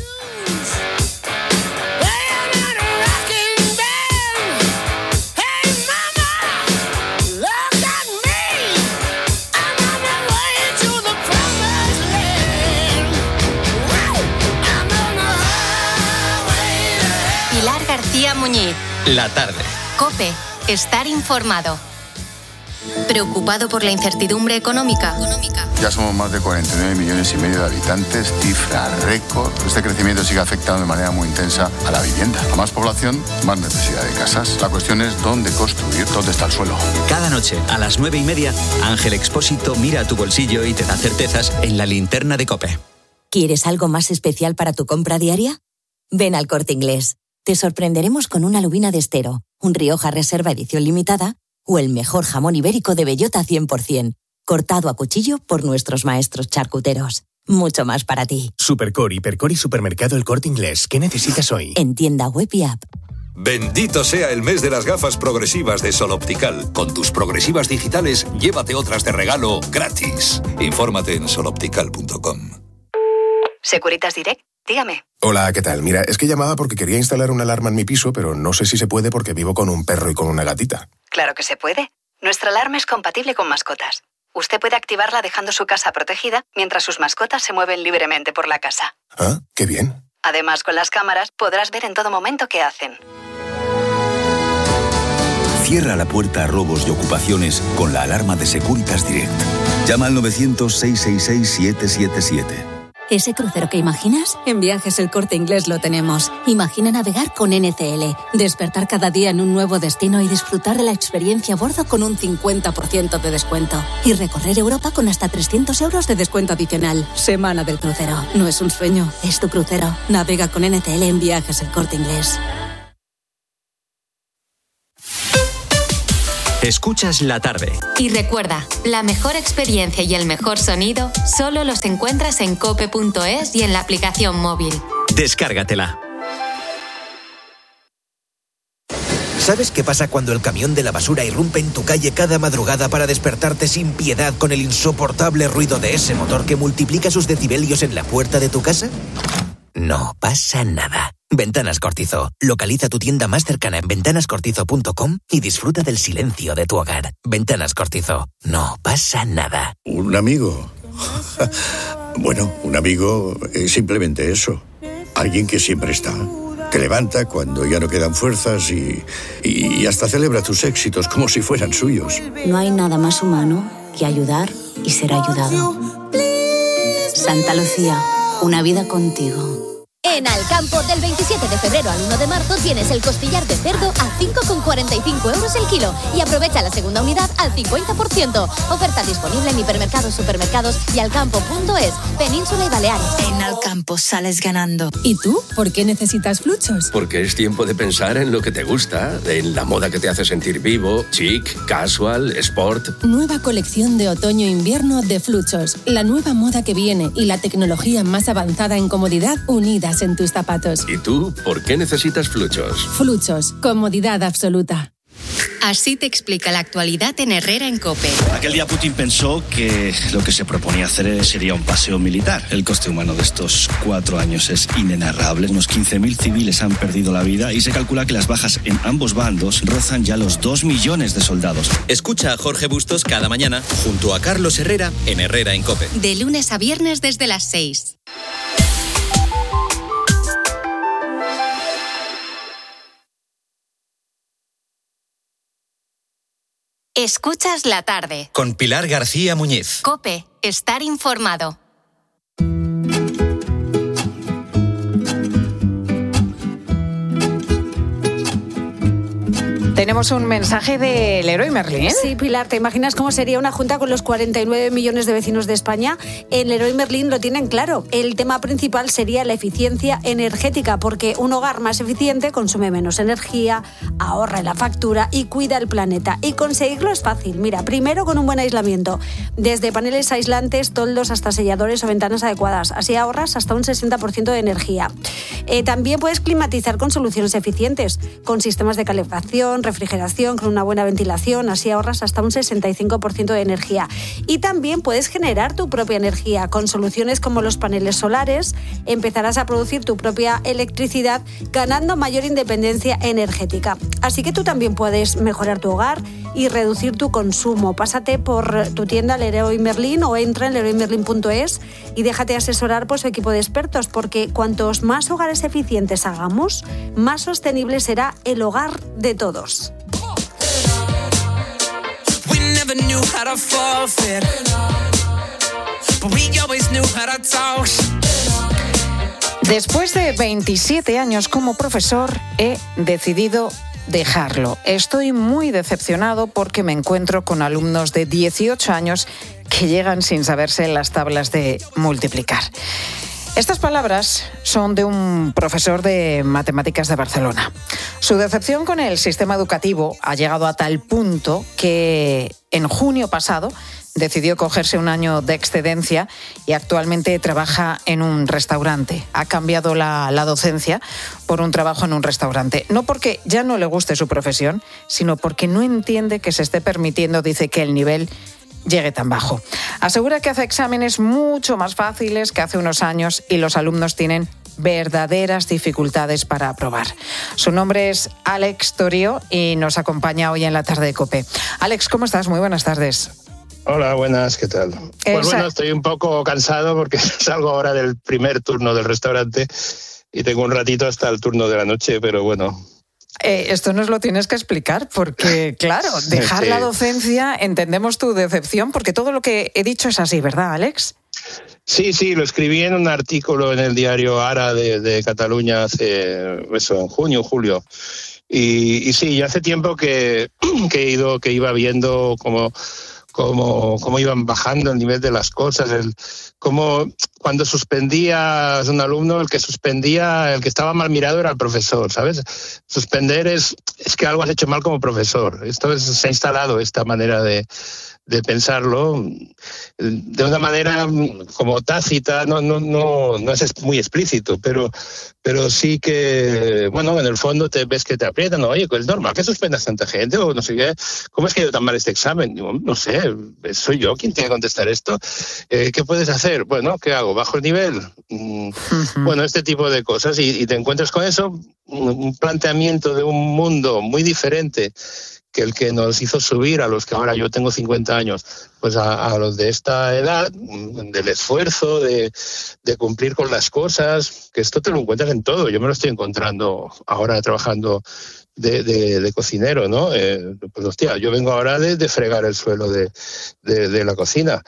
García Muñiz. La tarde. COPE. Estar informado. ¿Preocupado por la incertidumbre económica? Ya somos más de 49 millones y medio de habitantes, cifra récord. Este crecimiento sigue afectando de manera muy intensa a la vivienda. A más población, más necesidad de casas. La cuestión es dónde construir, dónde está el suelo. Cada noche, a las 9:30, Ángel Expósito mira a tu bolsillo y te da certezas en la linterna de COPE. ¿Quieres algo más especial para tu compra diaria? Ven al Corte Inglés. Te sorprenderemos con una lubina de Estero, un Rioja Reserva edición limitada o el mejor jamón ibérico de bellota 100%, cortado a cuchillo por nuestros maestros charcuteros. Mucho más para ti. Supercore, Hipercore y Supermercado El Corte Inglés. ¿Qué necesitas hoy? En tienda web y app. Bendito sea el mes de las gafas progresivas de Sol Optical. Con tus progresivas digitales, llévate otras de regalo gratis. Infórmate en soloptical.com. Securitas Direct, dígame. Hola, ¿qué tal? Mira, es que llamaba porque quería instalar una alarma en mi piso, pero no sé si se puede porque vivo con un perro y con una gatita. Claro que se puede. Nuestra alarma es compatible con mascotas. Usted puede activarla dejando su casa protegida mientras sus mascotas se mueven libremente por la casa. Ah, qué bien. Además, con las cámaras podrás ver en todo momento qué hacen. Cierra la puerta a robos y ocupaciones con la alarma de Securitas Direct. Llama al 900-666-777. ¿Ese crucero que imaginas? En Viajes El Corte Inglés lo tenemos. Imagina navegar con NCL, despertar cada día en un nuevo destino y disfrutar de la experiencia a bordo con un 50% de descuento. Y recorrer Europa con hasta 300 euros de descuento adicional. Semana del crucero. No es un sueño, es tu crucero. Navega con NCL en Viajes El Corte Inglés. Escuchas La Tarde. Y recuerda, la mejor experiencia y el mejor sonido solo los encuentras en cope.es y en la aplicación móvil. Descárgatela. ¿Sabes qué pasa cuando el camión de la basura irrumpe en tu calle cada madrugada para despertarte sin piedad con el insoportable ruido de ese motor que multiplica sus decibelios en la puerta de tu casa? No pasa nada. Ventanas Cortizo. Localiza tu tienda más cercana en ventanascortizo.com y disfruta del silencio de tu hogar. Ventanas Cortizo. No pasa nada. ¿Un amigo? Bueno, un amigo es simplemente eso. Alguien que siempre está. Te levanta cuando ya no quedan fuerzas y hasta celebra tus éxitos como si fueran suyos. No hay nada más humano que ayudar y ser ayudado. Santa Lucía, una vida contigo. En Alcampo, del 27 de febrero al 1 de marzo tienes el costillar de cerdo a 5,45 euros el kilo y aprovecha la segunda unidad al 50%. Oferta disponible en hipermercados, supermercados y alcampo.es, Península y Baleares. En Alcampo sales ganando. ¿Y tú? ¿Por qué necesitas Fluchos? Porque es tiempo de pensar en lo que te gusta, en la moda que te hace sentir vivo, chic, casual, sport. Nueva colección de otoño-invierno de Fluchos. La nueva moda que viene y la tecnología más avanzada en comodidad unidas en tus zapatos. ¿Y tú, por qué necesitas Fluchos? Fluchos, comodidad absoluta. Así te explica la actualidad en Herrera en COPE. Aquel día Putin pensó que lo que se proponía hacer sería un paseo militar. El coste humano de estos 4 años es inenarrable. Unos 15.000 civiles han perdido la vida y se calcula que las bajas en ambos bandos rozan ya los 2 millones de soldados. Escucha a Jorge Bustos cada mañana junto a Carlos Herrera en Herrera en COPE. De lunes a viernes desde las 6. Escuchas la tarde. Con Pilar García Muñiz. COPE, estar informado. Tenemos un mensaje de Leroy Merlin. Sí, Pilar, ¿te imaginas cómo sería una junta con los 49 millones de vecinos de España? En Leroy Merlin lo tienen claro. El tema principal sería la eficiencia energética, porque un hogar más eficiente consume menos energía, ahorra en la factura y cuida el planeta. Y conseguirlo es fácil. Mira, primero con un buen aislamiento. Desde paneles aislantes, toldos hasta selladores o ventanas adecuadas. Así ahorras hasta un 60% de energía. También puedes climatizar con soluciones eficientes, con sistemas de calefacción, refrigeración, con una buena ventilación, así ahorras hasta un 65% de energía. Y también puedes generar tu propia energía con soluciones como los paneles solares. Empezarás a producir tu propia electricidad ganando mayor independencia energética. Así que tú también puedes mejorar tu hogar y reducir tu consumo. Pásate por tu tienda Leroy Merlin o entra en leroymerlin.es y déjate asesorar por su equipo de expertos, porque cuantos más hogares eficientes hagamos, más sostenible será el hogar de todos. Después de 27 años como profesor, he decidido dejarlo. Estoy muy decepcionado porque me encuentro con alumnos de 18 años que llegan sin saberse las tablas de multiplicar. Estas palabras son de un profesor de matemáticas de Barcelona. Su decepción con el sistema educativo ha llegado a tal punto que en junio pasado decidió cogerse un año de excedencia y actualmente trabaja en un restaurante. Ha cambiado la docencia por un trabajo en un restaurante. No porque ya no le guste su profesión, sino porque no entiende que se esté permitiendo, dice, que el nivel llegue tan bajo. Asegura que hace exámenes mucho más fáciles que hace unos años y los alumnos tienen verdaderas dificultades para aprobar. Su nombre es Alex Torío y nos acompaña hoy en la tarde de COPE. Alex, ¿cómo estás? Muy buenas tardes. Hola, buenas, ¿qué tal? Pues bueno, estoy un poco cansado porque salgo ahora del primer turno del restaurante y tengo un ratito hasta el turno de la noche, pero bueno. Esto nos lo tienes que explicar porque, claro, dejar la docencia, entendemos tu decepción, porque todo lo que he dicho es así, ¿verdad, Alex? Sí, lo escribí en un artículo en el diario Ara de Cataluña hace en junio, julio. Y sí, ya hace tiempo que iba viendo cómo iban bajando el nivel de las cosas, como cuando suspendías a un alumno, el que estaba mal mirado era el profesor, ¿sabes? Suspender es que algo has hecho mal como profesor. Se ha instalado esta manera de de pensarlo de una manera como tácita, no es muy explícito, pero sí que, bueno, en el fondo te ves que te aprietan, ¿no? Oye, es normal que suspendas tanta gente, o no sé qué, ¿cómo es que ha ido tan mal este examen? Digo, no sé, soy yo quien tiene que contestar esto. ¿Qué puedes hacer? Bueno, ¿qué hago? ¿Bajo el nivel? Bueno, este tipo de cosas, y te encuentras con eso, un planteamiento de un mundo muy diferente que el que nos hizo subir a los que ahora yo tengo 50 años, pues a los de esta edad, del esfuerzo, de cumplir con las cosas, que esto te lo encuentras en todo. Yo me lo estoy encontrando ahora trabajando de cocinero, ¿no? Pues hostia, yo vengo ahora de fregar el suelo de la cocina.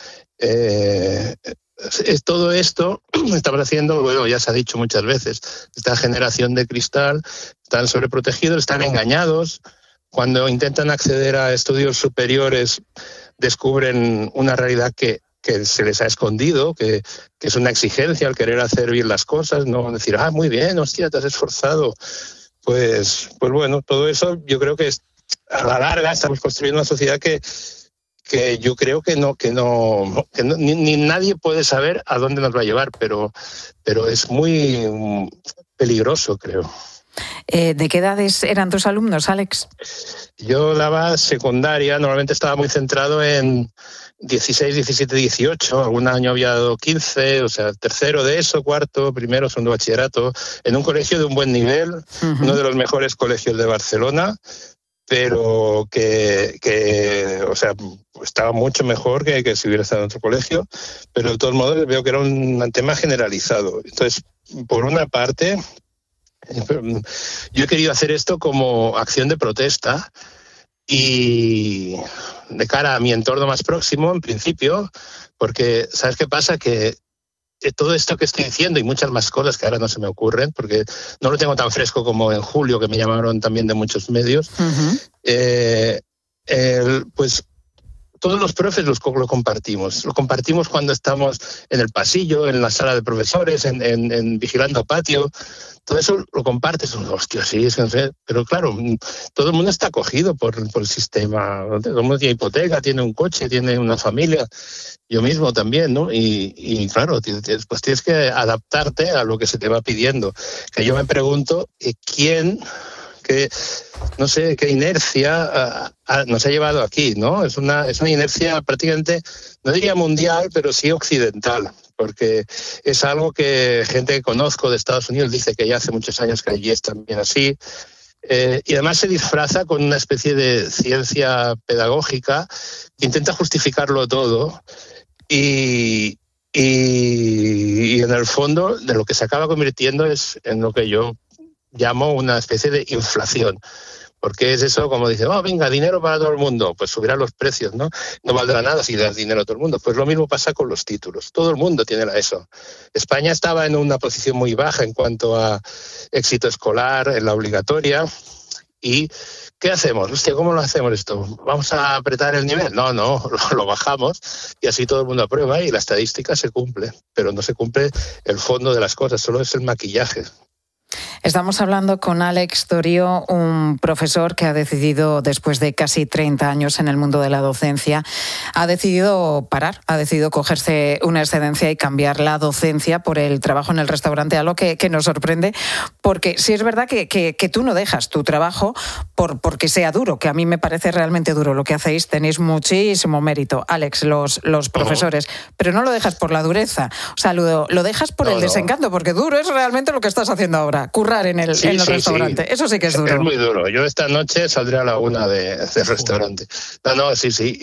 Es todo esto estamos haciendo, bueno, ya se ha dicho muchas veces, esta generación de cristal, están sobreprotegidos, están engañados. Cuando intentan acceder a estudios superiores, descubren una realidad que se les ha escondido, que es una exigencia al querer hacer bien las cosas, no decir, muy bien, hostia, te has esforzado. Pues bueno, todo eso yo creo que a la larga estamos construyendo una sociedad que yo creo que ni nadie puede saber a dónde nos va a llevar, pero es muy peligroso, creo. ¿De qué edades eran tus alumnos, Alex? Yo daba secundaria, normalmente estaba muy centrado en 16, 17, 18, algún año había dado 15, o sea, tercero de eso, cuarto, primero, segundo bachillerato, en un colegio de un buen nivel, uno de los mejores colegios de Barcelona, pero que o sea, estaba mucho mejor que si hubiera estado en otro colegio, pero de todos modos veo que era un tema generalizado. Entonces, por una parte, yo he querido hacer esto como acción de protesta y de cara a mi entorno más próximo, en principio, porque ¿sabes qué pasa? Que todo esto que estoy diciendo y muchas más cosas que ahora no se me ocurren, porque no lo tengo tan fresco como en julio, que me llamaron también de muchos medios, pues todos los profes lo compartimos. Lo compartimos cuando estamos en el pasillo, en la sala de profesores, en vigilando patio. Todo eso lo compartes. Hostia, sí, es que no sé. Pero claro, todo el mundo está acogido por el sistema. Todo el mundo tiene hipoteca, tiene un coche, tiene una familia. Yo mismo también, ¿no? Y claro, pues tienes que adaptarte a lo que se te va pidiendo. Que yo me pregunto, ¿quién... no sé qué inercia nos ha llevado aquí, ¿no? Es una inercia prácticamente, no diría mundial, pero sí occidental, porque es algo que gente que conozco de Estados Unidos dice que ya hace muchos años que allí es también así, y además se disfraza con una especie de ciencia pedagógica que intenta justificarlo todo y en el fondo de lo que se acaba convirtiendo es en lo que yo llamo una especie de inflación, porque es eso como dice, venga, dinero para todo el mundo, pues subirán los precios, ¿no? No valdrá nada si das dinero a todo el mundo. Pues lo mismo pasa con los títulos, todo el mundo tiene la ESO. España estaba en una posición muy baja en cuanto a éxito escolar, en la obligatoria, y ¿qué hacemos? Hostia, ¿cómo lo hacemos esto? ¿Vamos a apretar el nivel? No, lo bajamos y así todo el mundo aprueba y la estadística se cumple, pero no se cumple el fondo de las cosas, solo es el maquillaje. Estamos hablando con Alex Torio, un profesor que ha decidido, después de casi 30 años en el mundo de la docencia, ha decidido parar, ha decidido cogerse una excedencia y cambiar la docencia por el trabajo en el restaurante, algo que nos sorprende, porque sí es verdad que tú no dejas tu trabajo porque sea duro, que a mí me parece realmente duro lo que hacéis, tenéis muchísimo mérito, Alex, los profesores, pero no lo dejas por la dureza, o sea, lo dejas por el desencanto, porque duro es realmente lo que estás haciendo ahora, currar en el restaurante. Sí. Eso sí que es duro. Es muy duro. Yo esta noche saldré a la 1 del restaurante. Sí.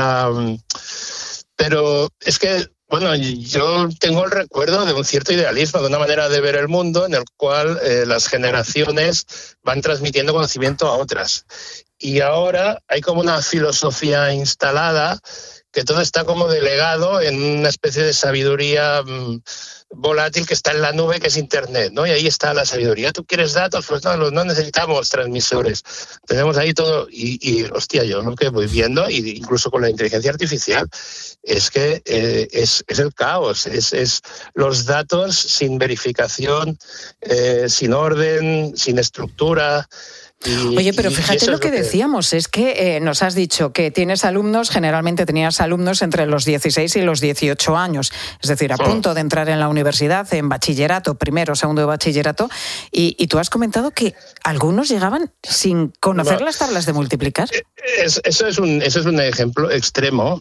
Pero es que, bueno, yo tengo el recuerdo de un cierto idealismo, de una manera de ver el mundo en el cual las generaciones van transmitiendo conocimiento a otras. Y ahora hay como una filosofía instalada que todo está como delegado en una especie de sabiduría volátil que está en la nube, que es Internet, ¿no? Y ahí está la sabiduría. ¿Tú quieres datos? Pues no necesitamos transmisores. Tenemos ahí todo. Y hostia, yo lo que voy viendo, incluso con la inteligencia artificial, es que es el caos. Es los datos sin verificación, sin orden, sin estructura. Oye, pero fíjate lo que decíamos, es que nos has dicho que tienes alumnos, generalmente tenías alumnos entre los 16 y los 18 años, es decir, a punto de entrar en la universidad, en bachillerato, primero, segundo de bachillerato, y tú has comentado que algunos llegaban sin conocer las tablas de multiplicar. Eso es un ejemplo extremo,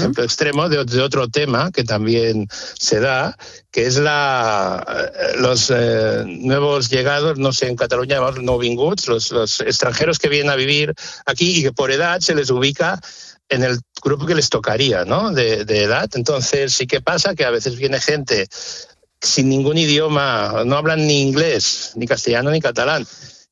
de otro tema que también se da, que es los nuevos llegados, no sé, en Cataluña llamamos nouvinguts, los extranjeros que vienen a vivir aquí y que por edad se les ubica en el grupo que les tocaría, ¿no? De edad. Entonces sí que pasa que a veces viene gente sin ningún idioma, no hablan ni inglés, ni castellano, ni catalán,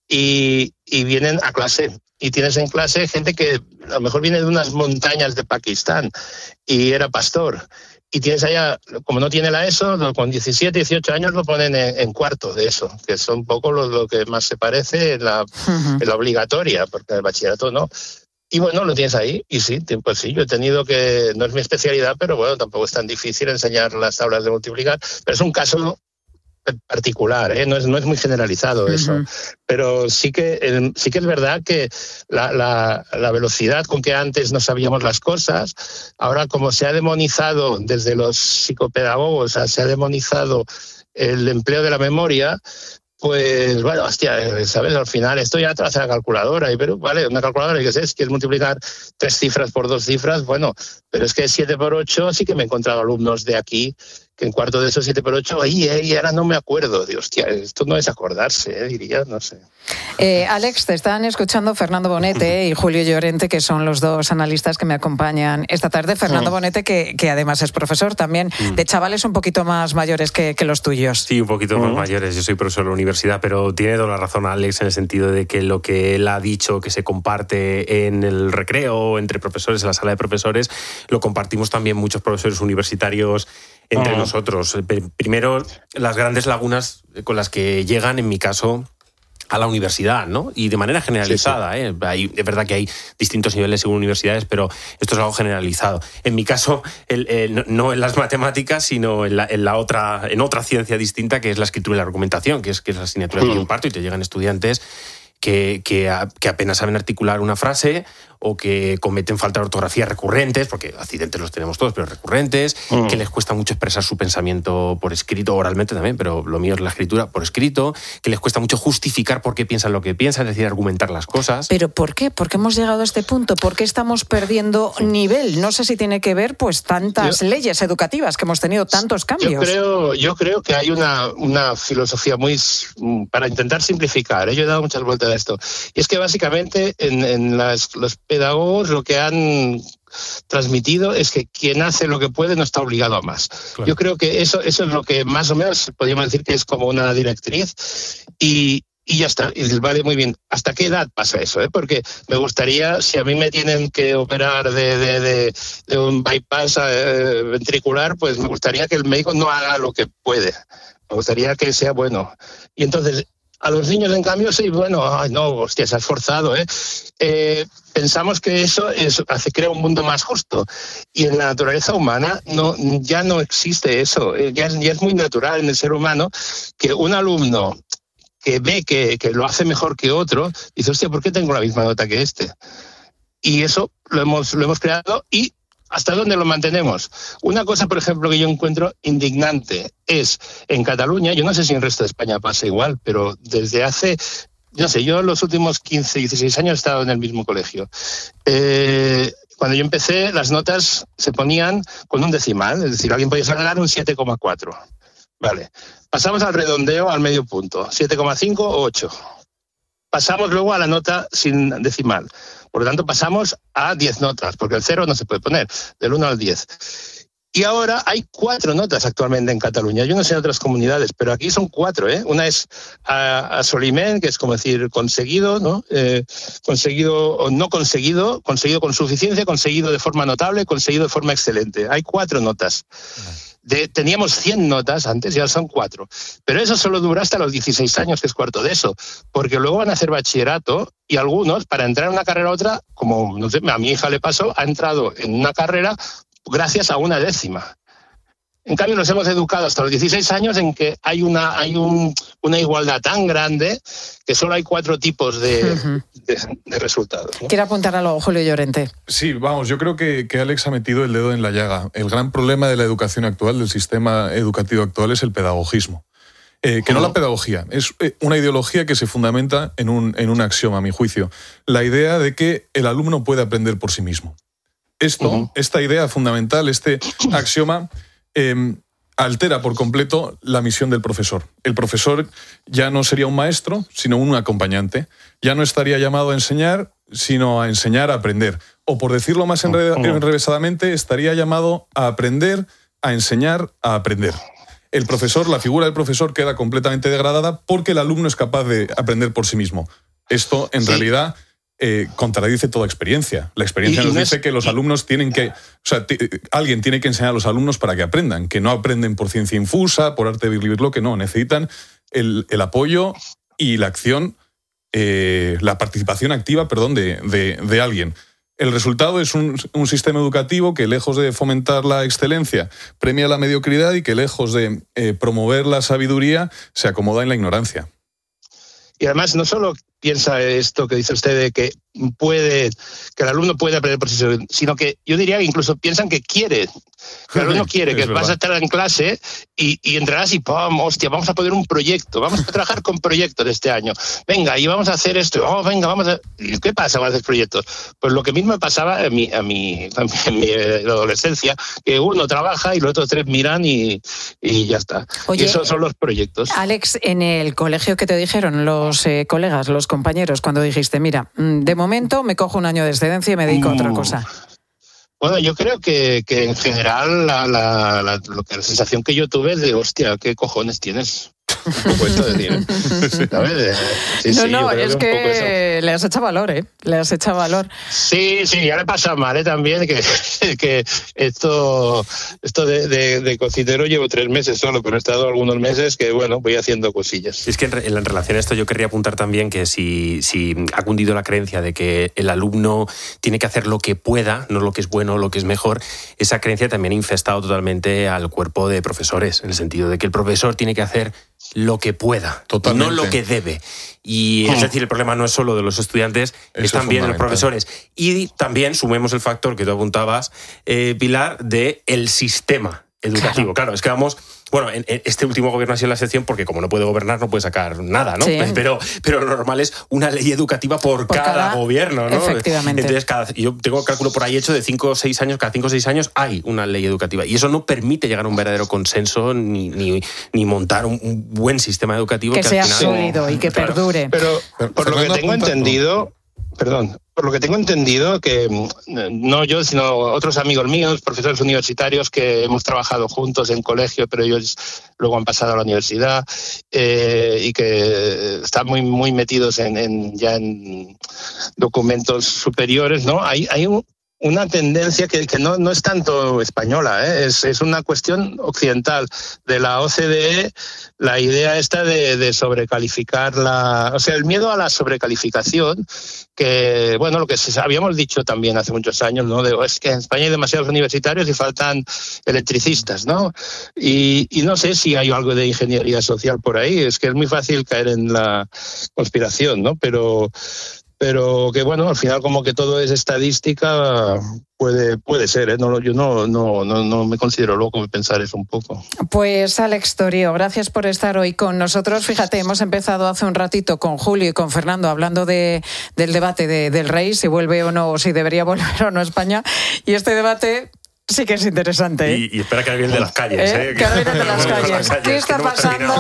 y vienen a clase. Y tienes en clase gente que a lo mejor viene de unas montañas de Pakistán y era pastor. Y tienes allá, como no tiene la ESO, con 17, 18 años lo ponen en cuarto de eso, que es un poco lo que más se parece en la obligatoria, porque el bachillerato no. Y bueno, lo tienes ahí, y sí, pues sí, yo he tenido que, no es mi especialidad, pero bueno, tampoco es tan difícil enseñar las tablas de multiplicar, pero es un caso particular, no es muy generalizado eso, pero sí que es verdad que la velocidad con que antes no sabíamos las cosas, ahora como se ha demonizado desde los psicopedagogos, se ha demonizado el empleo de la memoria, pues bueno, hostia, ¿sabes? Al final esto ya te hace la calculadora, pero vale, una calculadora, ¿qué es? ¿Quieres multiplicar 3 cifras por 2 cifras? Bueno, pero es que 7 por 8 sí que me he encontrado alumnos de aquí que en cuarto de esos 7 por 8, y ahora no me acuerdo. Dios, hostia, esto no es acordarse, diría, no sé. Alex, te están escuchando Fernando Bonete y Julio Llorente, que son los dos analistas que me acompañan esta tarde. Fernando Bonete, que además es profesor también de chavales un poquito más mayores que los tuyos. Sí, un poquito más mayores. Yo soy profesor de la universidad, pero tiene toda la razón Alex en el sentido de que lo que él ha dicho que se comparte en el recreo, entre profesores, en la sala de profesores, lo compartimos también muchos profesores universitarios entre nosotros. Primero, las grandes lagunas con las que llegan, en mi caso, a la universidad, ¿no? Y de manera generalizada, sí. Es verdad que hay distintos niveles según universidades, pero esto es algo generalizado. En mi caso, no en las matemáticas, sino en otra ciencia distinta, que es la escritura y la argumentación, que es la asignatura que yo imparto, y te llegan estudiantes que apenas saben articular una frase o que cometen faltas de ortografía recurrentes, porque accidentes los tenemos todos, pero recurrentes, que les cuesta mucho expresar su pensamiento por escrito, oralmente también, pero lo mío es la escritura por escrito, que les cuesta mucho justificar por qué piensan lo que piensan, es decir, argumentar las cosas. ¿Pero por qué? ¿Por qué hemos llegado a este punto? ¿Por qué estamos perdiendo nivel? No sé si tiene que ver pues tantas leyes educativas que hemos tenido, tantos cambios. Yo creo que hay una filosofía muy para intentar simplificar. Yo he dado muchas vueltas a esto. Y es que básicamente en los pedagogos lo que han transmitido es que quien hace lo que puede no está obligado a más. Claro. Yo creo que eso es lo que más o menos podríamos decir que es como una directriz y ya está, y vale muy bien. ¿Hasta qué edad pasa eso? Porque me gustaría, si a mí me tienen que operar de un bypass ventricular, pues me gustaría que el médico no haga lo que puede. Me gustaría que sea bueno. Y entonces, a los niños, en cambio, sí, bueno, ay, no, hostia, se ha esforzado, pensamos que eso crea un mundo más justo. Y en la naturaleza humana ya no existe eso. Ya es muy natural en el ser humano que un alumno que ve que lo hace mejor que otro, dice, hostia, ¿por qué tengo la misma nota que este? Y eso lo hemos creado y ¿hasta dónde lo mantenemos? Una cosa, por ejemplo, que yo encuentro indignante es, en Cataluña, yo no sé si en el resto de España pasa igual, pero desde hace, no sé, yo los últimos 15, 16 años he estado en el mismo colegio. Cuando yo empecé, las notas se ponían con un decimal, es decir, alguien podía sacar un 7,4. Vale. Pasamos al redondeo al medio punto, 7,5 o 8. Pasamos luego a la nota sin decimal. Por lo tanto, pasamos a 10 notas, porque el 0 no se puede poner, del 1 al 10. Y ahora hay 4 notas actualmente en Cataluña. Yo no sé en otras comunidades, pero aquí son 4. Una es assoliment, que es como decir conseguido, ¿no? Conseguido o no conseguido, conseguido con suficiencia, conseguido de forma notable, conseguido de forma excelente. Hay 4 notas. Teníamos 100 notas antes y ahora son 4. Pero eso solo dura hasta los 16 años, que es cuarto de eso. Porque luego van a hacer bachillerato y algunos, para entrar en una carrera a otra, como no sé, a mi hija le pasó, ha entrado en una carrera gracias a una décima. En cambio, nos hemos educado hasta los 16 años en que hay una igualdad tan grande que solo hay 4 tipos de resultados, ¿no? ¿Quiere apuntar algo, Julio Llorente? Sí, vamos, yo creo que Alex ha metido el dedo en la llaga. El gran problema de la educación actual, del sistema educativo actual, es el pedagogismo. Que no la pedagogía, es una ideología que se fundamenta en un axioma, a mi juicio. La idea de que el alumno puede aprender por sí mismo. Esta idea fundamental, este axioma, altera por completo la misión del profesor. El profesor ya no sería un maestro, sino un acompañante. Ya no estaría llamado a enseñar, sino a enseñar a aprender. O, por decirlo más enrevesadamente, estaría llamado a aprender, a enseñar, a aprender. El profesor, la figura del profesor queda completamente degradada porque el alumno es capaz de aprender por sí mismo. Esto, en realidad, contradice toda experiencia. La experiencia nos dice que los alumnos tienen que... O sea, alguien tiene que enseñar a los alumnos para que aprendan, que no aprenden por ciencia infusa, por arte de vivirlo, que no. Necesitan el apoyo y la acción, la participación activa, de alguien. El resultado es un sistema educativo que, lejos de fomentar la excelencia, premia la mediocridad y que, lejos de promover la sabiduría, se acomoda en la ignorancia. Y además, no solo piensa esto que dice usted de que el alumno puede aprender por sí solo, sino que yo diría que incluso piensan que quiere. Que el alumno quiere, que vas a estar en clase y entrarás y ¡pum! Hostia, vamos a poner un proyecto, vamos a trabajar con proyectos este año. Venga, y vamos a hacer esto. Venga, vamos a... ¿Y qué pasa con hacer proyectos? Pues lo que mismo me pasaba en mi adolescencia, que uno trabaja y los otros 3 miran y ya está. Oye, y esos son los proyectos. Alex, en el colegio, ¿qué te dijeron los colegas, los compañeros, cuando dijiste, mira, de momento me cojo un año de excedencia y me dedico a otra cosa? Bueno, yo creo que en general la sensación que yo tuve es de, hostia, ¿qué cojones tienes? Un poco esto de decir, ¿sabes? No, es que le has echado valor, ¿eh? Le has echado valor. Sí, ya le pasa mal, también, que esto de cocinero llevo 3 meses solo, pero he estado algunos meses que, bueno, voy haciendo cosillas. Es que en relación a esto yo querría apuntar también que si ha cundido la creencia de que el alumno tiene que hacer lo que pueda, no lo que es bueno o lo que es mejor, esa creencia también ha infestado totalmente al cuerpo de profesores, en el sentido de que el profesor tiene que hacer lo que pueda, no lo que debe. Y es decir, el problema no es solo de los estudiantes, es también de los profesores. Y también sumemos el factor que tú apuntabas, Pilar, del sistema educativo. Claro, es que vamos... Bueno, en este último gobierno ha sido la excepción porque como no puede gobernar no puede sacar nada, ¿no? Sí. Pero lo normal es una ley educativa por cada gobierno, ¿no? Efectivamente. Entonces, yo tengo cálculo por ahí hecho de 5 o 6 años, cada 5 o 6 años hay una ley educativa. Y eso no permite llegar a un verdadero consenso ni montar un buen sistema educativo. Que sea sólido y que perdure. Pero por lo que tengo entendido... Perdón, por lo que tengo entendido, que no yo, sino otros amigos míos, profesores universitarios que hemos trabajado juntos en colegio, pero ellos luego han pasado a la universidad y que están muy, muy metidos ya en documentos superiores, ¿no? Hay una tendencia que no es tanto española, es una cuestión occidental de la OCDE, la idea esta de sobrecalificar el miedo a la sobrecalificación, que bueno, lo que habíamos dicho también hace muchos años, ¿no? Es que en España hay demasiados universitarios y faltan electricistas, ¿no? Y no sé si hay algo de ingeniería social por ahí, es que es muy fácil caer en la conspiración, ¿no? Pero que bueno, al final como que todo es estadística, puede ser, ¿eh? Yo no me considero loco de pensar eso un poco. Pues Alex Torio, gracias por estar hoy con nosotros. Fíjate, hemos empezado hace un ratito con Julio y con Fernando hablando del debate del rey, si vuelve o no, o si debería volver o no a España, y este debate... Sí que es interesante, ¿eh? Y espera que ahora viene de las calles, ¿eh? Que ahora viene de las calles. ¿Qué está pasando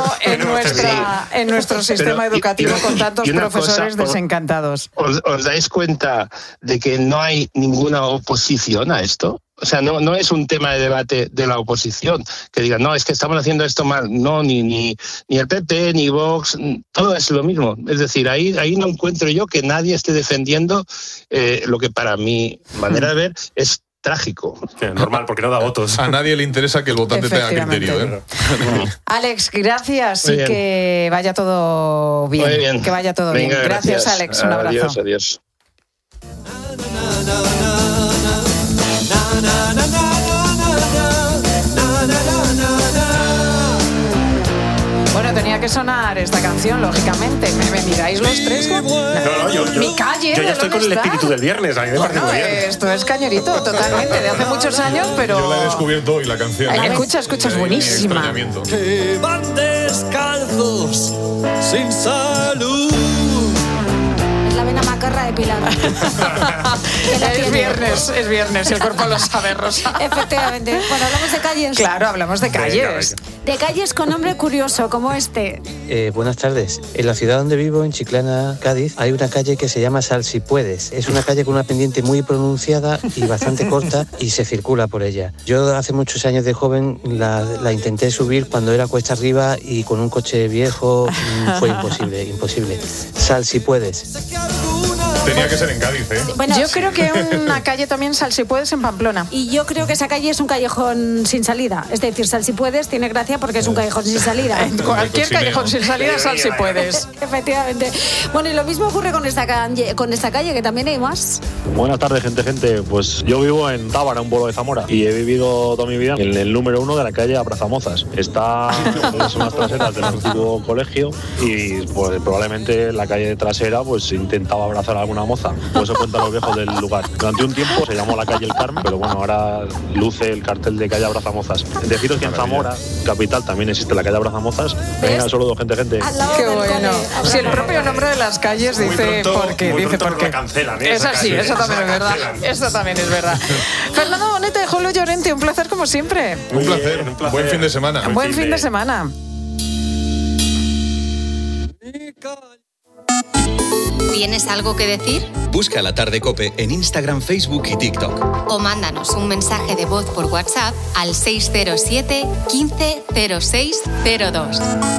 en nuestro sistema educativo con tantos profesores desencantados? ¿Os dais cuenta de que no hay ninguna oposición a esto? O sea, no es un tema de debate de la oposición, que digan, no, es que estamos haciendo esto mal. No, ni el PP, ni Vox, todo es lo mismo. Es decir, ahí no encuentro yo que nadie esté defendiendo lo que para mi manera de ver es trágico. Sí, normal, porque no da votos. A nadie le interesa que el votante tenga criterio, ¿eh? Alex, gracias y que vaya todo bien. Muy bien. Que vaya todo bien. Gracias, Alex. Un abrazo. Adiós. tenía que sonar esta canción, lógicamente. ¿Me miráis los tres? Mi calle. Yo ya estoy con el espíritu del viernes. A mí me parece muy bien. Esto es cañerito, totalmente, de hace muchos años, pero... Yo la he descubierto hoy, la canción. Escucha, es buenísima. Que van descalzos, sin salud. La vena macarra de Pilar. Es viernes, el cuerpo lo sabe, Rosa. Efectivamente. Bueno, hablamos de calles. Claro, hablamos de calles. De calles con nombre curioso, como este. Buenas tardes. En la ciudad donde vivo, en Chiclana, Cádiz, hay una calle que se llama Sal si puedes. Es una calle con una pendiente muy pronunciada y bastante corta y se circula por ella. Yo hace muchos años de joven la intenté subir cuando era cuesta arriba y con un coche viejo fue imposible. Sal si puedes. Tenía que ser en Cádiz, ¿eh? Bueno, yo creo que una calle también, Sal si puedes, en Pamplona. Y yo creo que esa calle es un callejón sin salida. Es decir, Sal si puedes tiene gracia porque es un callejón sin salida. En cualquier callejón sin salida, Sal si puedes. Efectivamente. Bueno, y lo mismo ocurre con esta calle, que también hay más. Buenas tardes, gente. Pues yo vivo en Tábara, un pueblo de Zamora, y he vivido toda mi vida en el número 1 de la calle Abrazamozas. Está en unas traseras del antiguo colegio y pues probablemente la calle trasera pues intentaba abrazar a alguna moza. Pues eso cuentan los viejos del lugar. Durante un tiempo se llamó la calle El Carmen, pero bueno, ahora luce el cartel de calle Abrazamozas. Deciros que en Zamora, capital, también existe la calle Abrazamozas. Venga, solo dos, gente. Qué bueno. Si el propio nombre de las calles dice por qué. Dice por qué. Cancelan, es así, eso también es verdad. Eso también es verdad. Fernando Bonete, Julio Llorente, un placer como siempre. Un placer. Buen fin de semana. Buen fin de semana. ¿Tienes algo que decir? Busca La Tarde COPE en Instagram, Facebook y TikTok. O mándanos un mensaje de voz por WhatsApp al 607 15 06 02.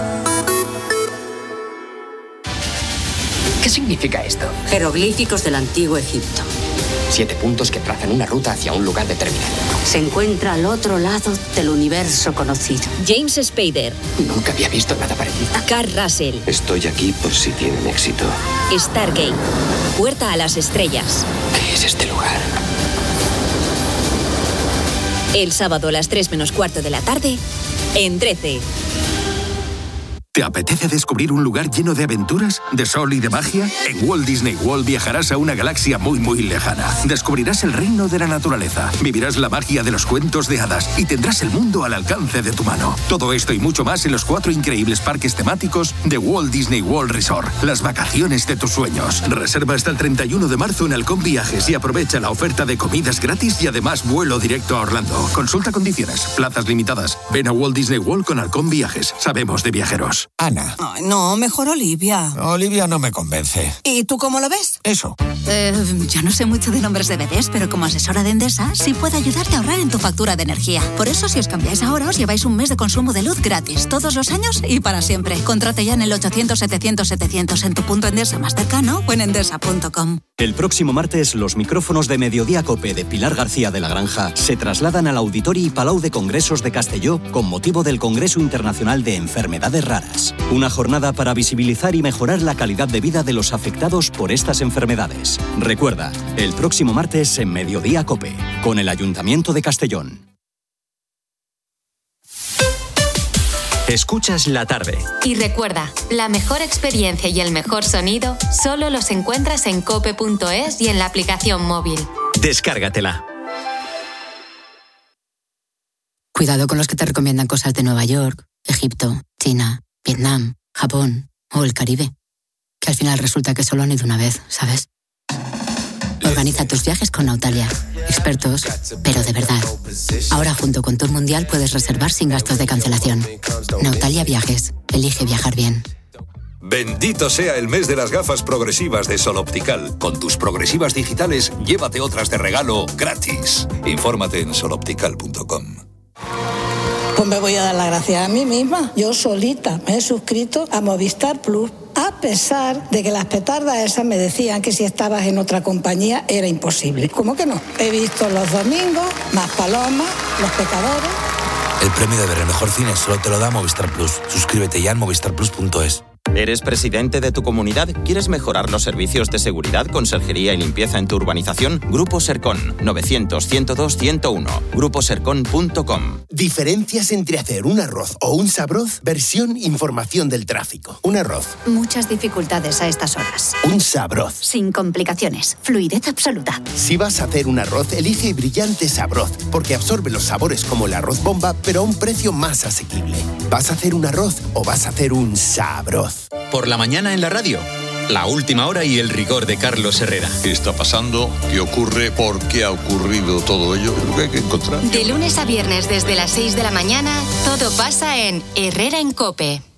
¿Qué significa esto? Jeroglíficos del antiguo Egipto. 7 puntos que trazan una ruta hacia un lugar determinado. Se encuentra al otro lado del universo conocido. James Spader. Nunca había visto nada parecido. Carl Russell. Estoy aquí por si tienen éxito. Stargate. Puerta a las estrellas. ¿Qué es este lugar? El sábado a las 3 menos cuarto de la tarde, en 13. ¿Te apetece descubrir un lugar lleno de aventuras, de sol y de magia? En Walt Disney World viajarás a una galaxia muy lejana. Descubrirás el reino de la naturaleza, vivirás la magia de los cuentos de hadas y tendrás el mundo al alcance de tu mano. Todo esto y mucho más en los 4 increíbles parques temáticos de Walt Disney World Resort. Las vacaciones de tus sueños. Reserva hasta el 31 de marzo en Halcón Viajes y aprovecha la oferta de comidas gratis y además vuelo directo a Orlando. Consulta condiciones, plazas limitadas. Ven a Walt Disney World con Halcón Viajes. Sabemos de viajeros. Ana. Ay, no, mejor Olivia. Olivia no me convence. ¿Y tú cómo lo ves? Eso. Yo no sé mucho de nombres de bebés, pero como asesora de Endesa, sí puedo ayudarte a ahorrar en tu factura de energía. Por eso, si os cambiáis ahora, os lleváis un mes de consumo de luz gratis, todos los años y para siempre. Contrate ya en el 800-700-700 en tu punto Endesa más cercano o en endesa.com. El próximo martes, los micrófonos de Mediodía COPE de Pilar García de la Granja se trasladan al Auditori Palau de Congresos de Castelló con motivo del Congreso Internacional de Enfermedades Raras. Una jornada para visibilizar y mejorar la calidad de vida de los afectados por estas enfermedades. Recuerda, el próximo martes en Mediodía COPE, con el Ayuntamiento de Castellón. Escuchas La Tarde. Y recuerda, la mejor experiencia y el mejor sonido solo los encuentras en cope.es y en la aplicación móvil. Descárgatela. Cuidado con los que te recomiendan cosas de Nueva York, Egipto, China, Vietnam, Japón o el Caribe. Que al final resulta que solo han ido una vez, ¿sabes? Organiza tus viajes con Nautalia. Expertos, pero de verdad. Ahora junto con Tour Mundial puedes reservar sin gastos de cancelación. Nautalia Viajes. Elige viajar bien. Bendito sea el mes de las gafas progresivas de Sol Optical. Con tus progresivas digitales, llévate otras de regalo gratis. Infórmate en soloptical.com. Pues me voy a dar las gracias a mí misma. Yo solita me he suscrito a Movistar Plus, a pesar de que las petardas esas me decían que si estabas en otra compañía era imposible. ¿Cómo que no? He visto Los Domingos, Más Palomas, Los Pecadores. El premio de ver el mejor cine solo te lo da Movistar Plus. Suscríbete ya en movistarplus.es. ¿Eres presidente de tu comunidad? ¿Quieres mejorar los servicios de seguridad, conserjería y limpieza en tu urbanización? Grupo Sercon, 900-102-101. gruposercon.com. Diferencias entre hacer un arroz o un sabroz, versión información del tráfico. Un arroz. Muchas dificultades a estas horas. Un sabroz. Sin complicaciones. Fluidez absoluta. Si vas a hacer un arroz, elige Brillante Sabroz, porque absorbe los sabores como el arroz bomba, pero a un precio más asequible. ¿Vas a hacer un arroz o vas a hacer un sabroz? Por la mañana en la radio. La última hora y el rigor de Carlos Herrera. ¿Qué está pasando? ¿Qué ocurre? ¿Por qué ha ocurrido todo ello? Es lo que hay que encontrar. De lunes a viernes desde las 6 de la mañana, todo pasa en Herrera en COPE.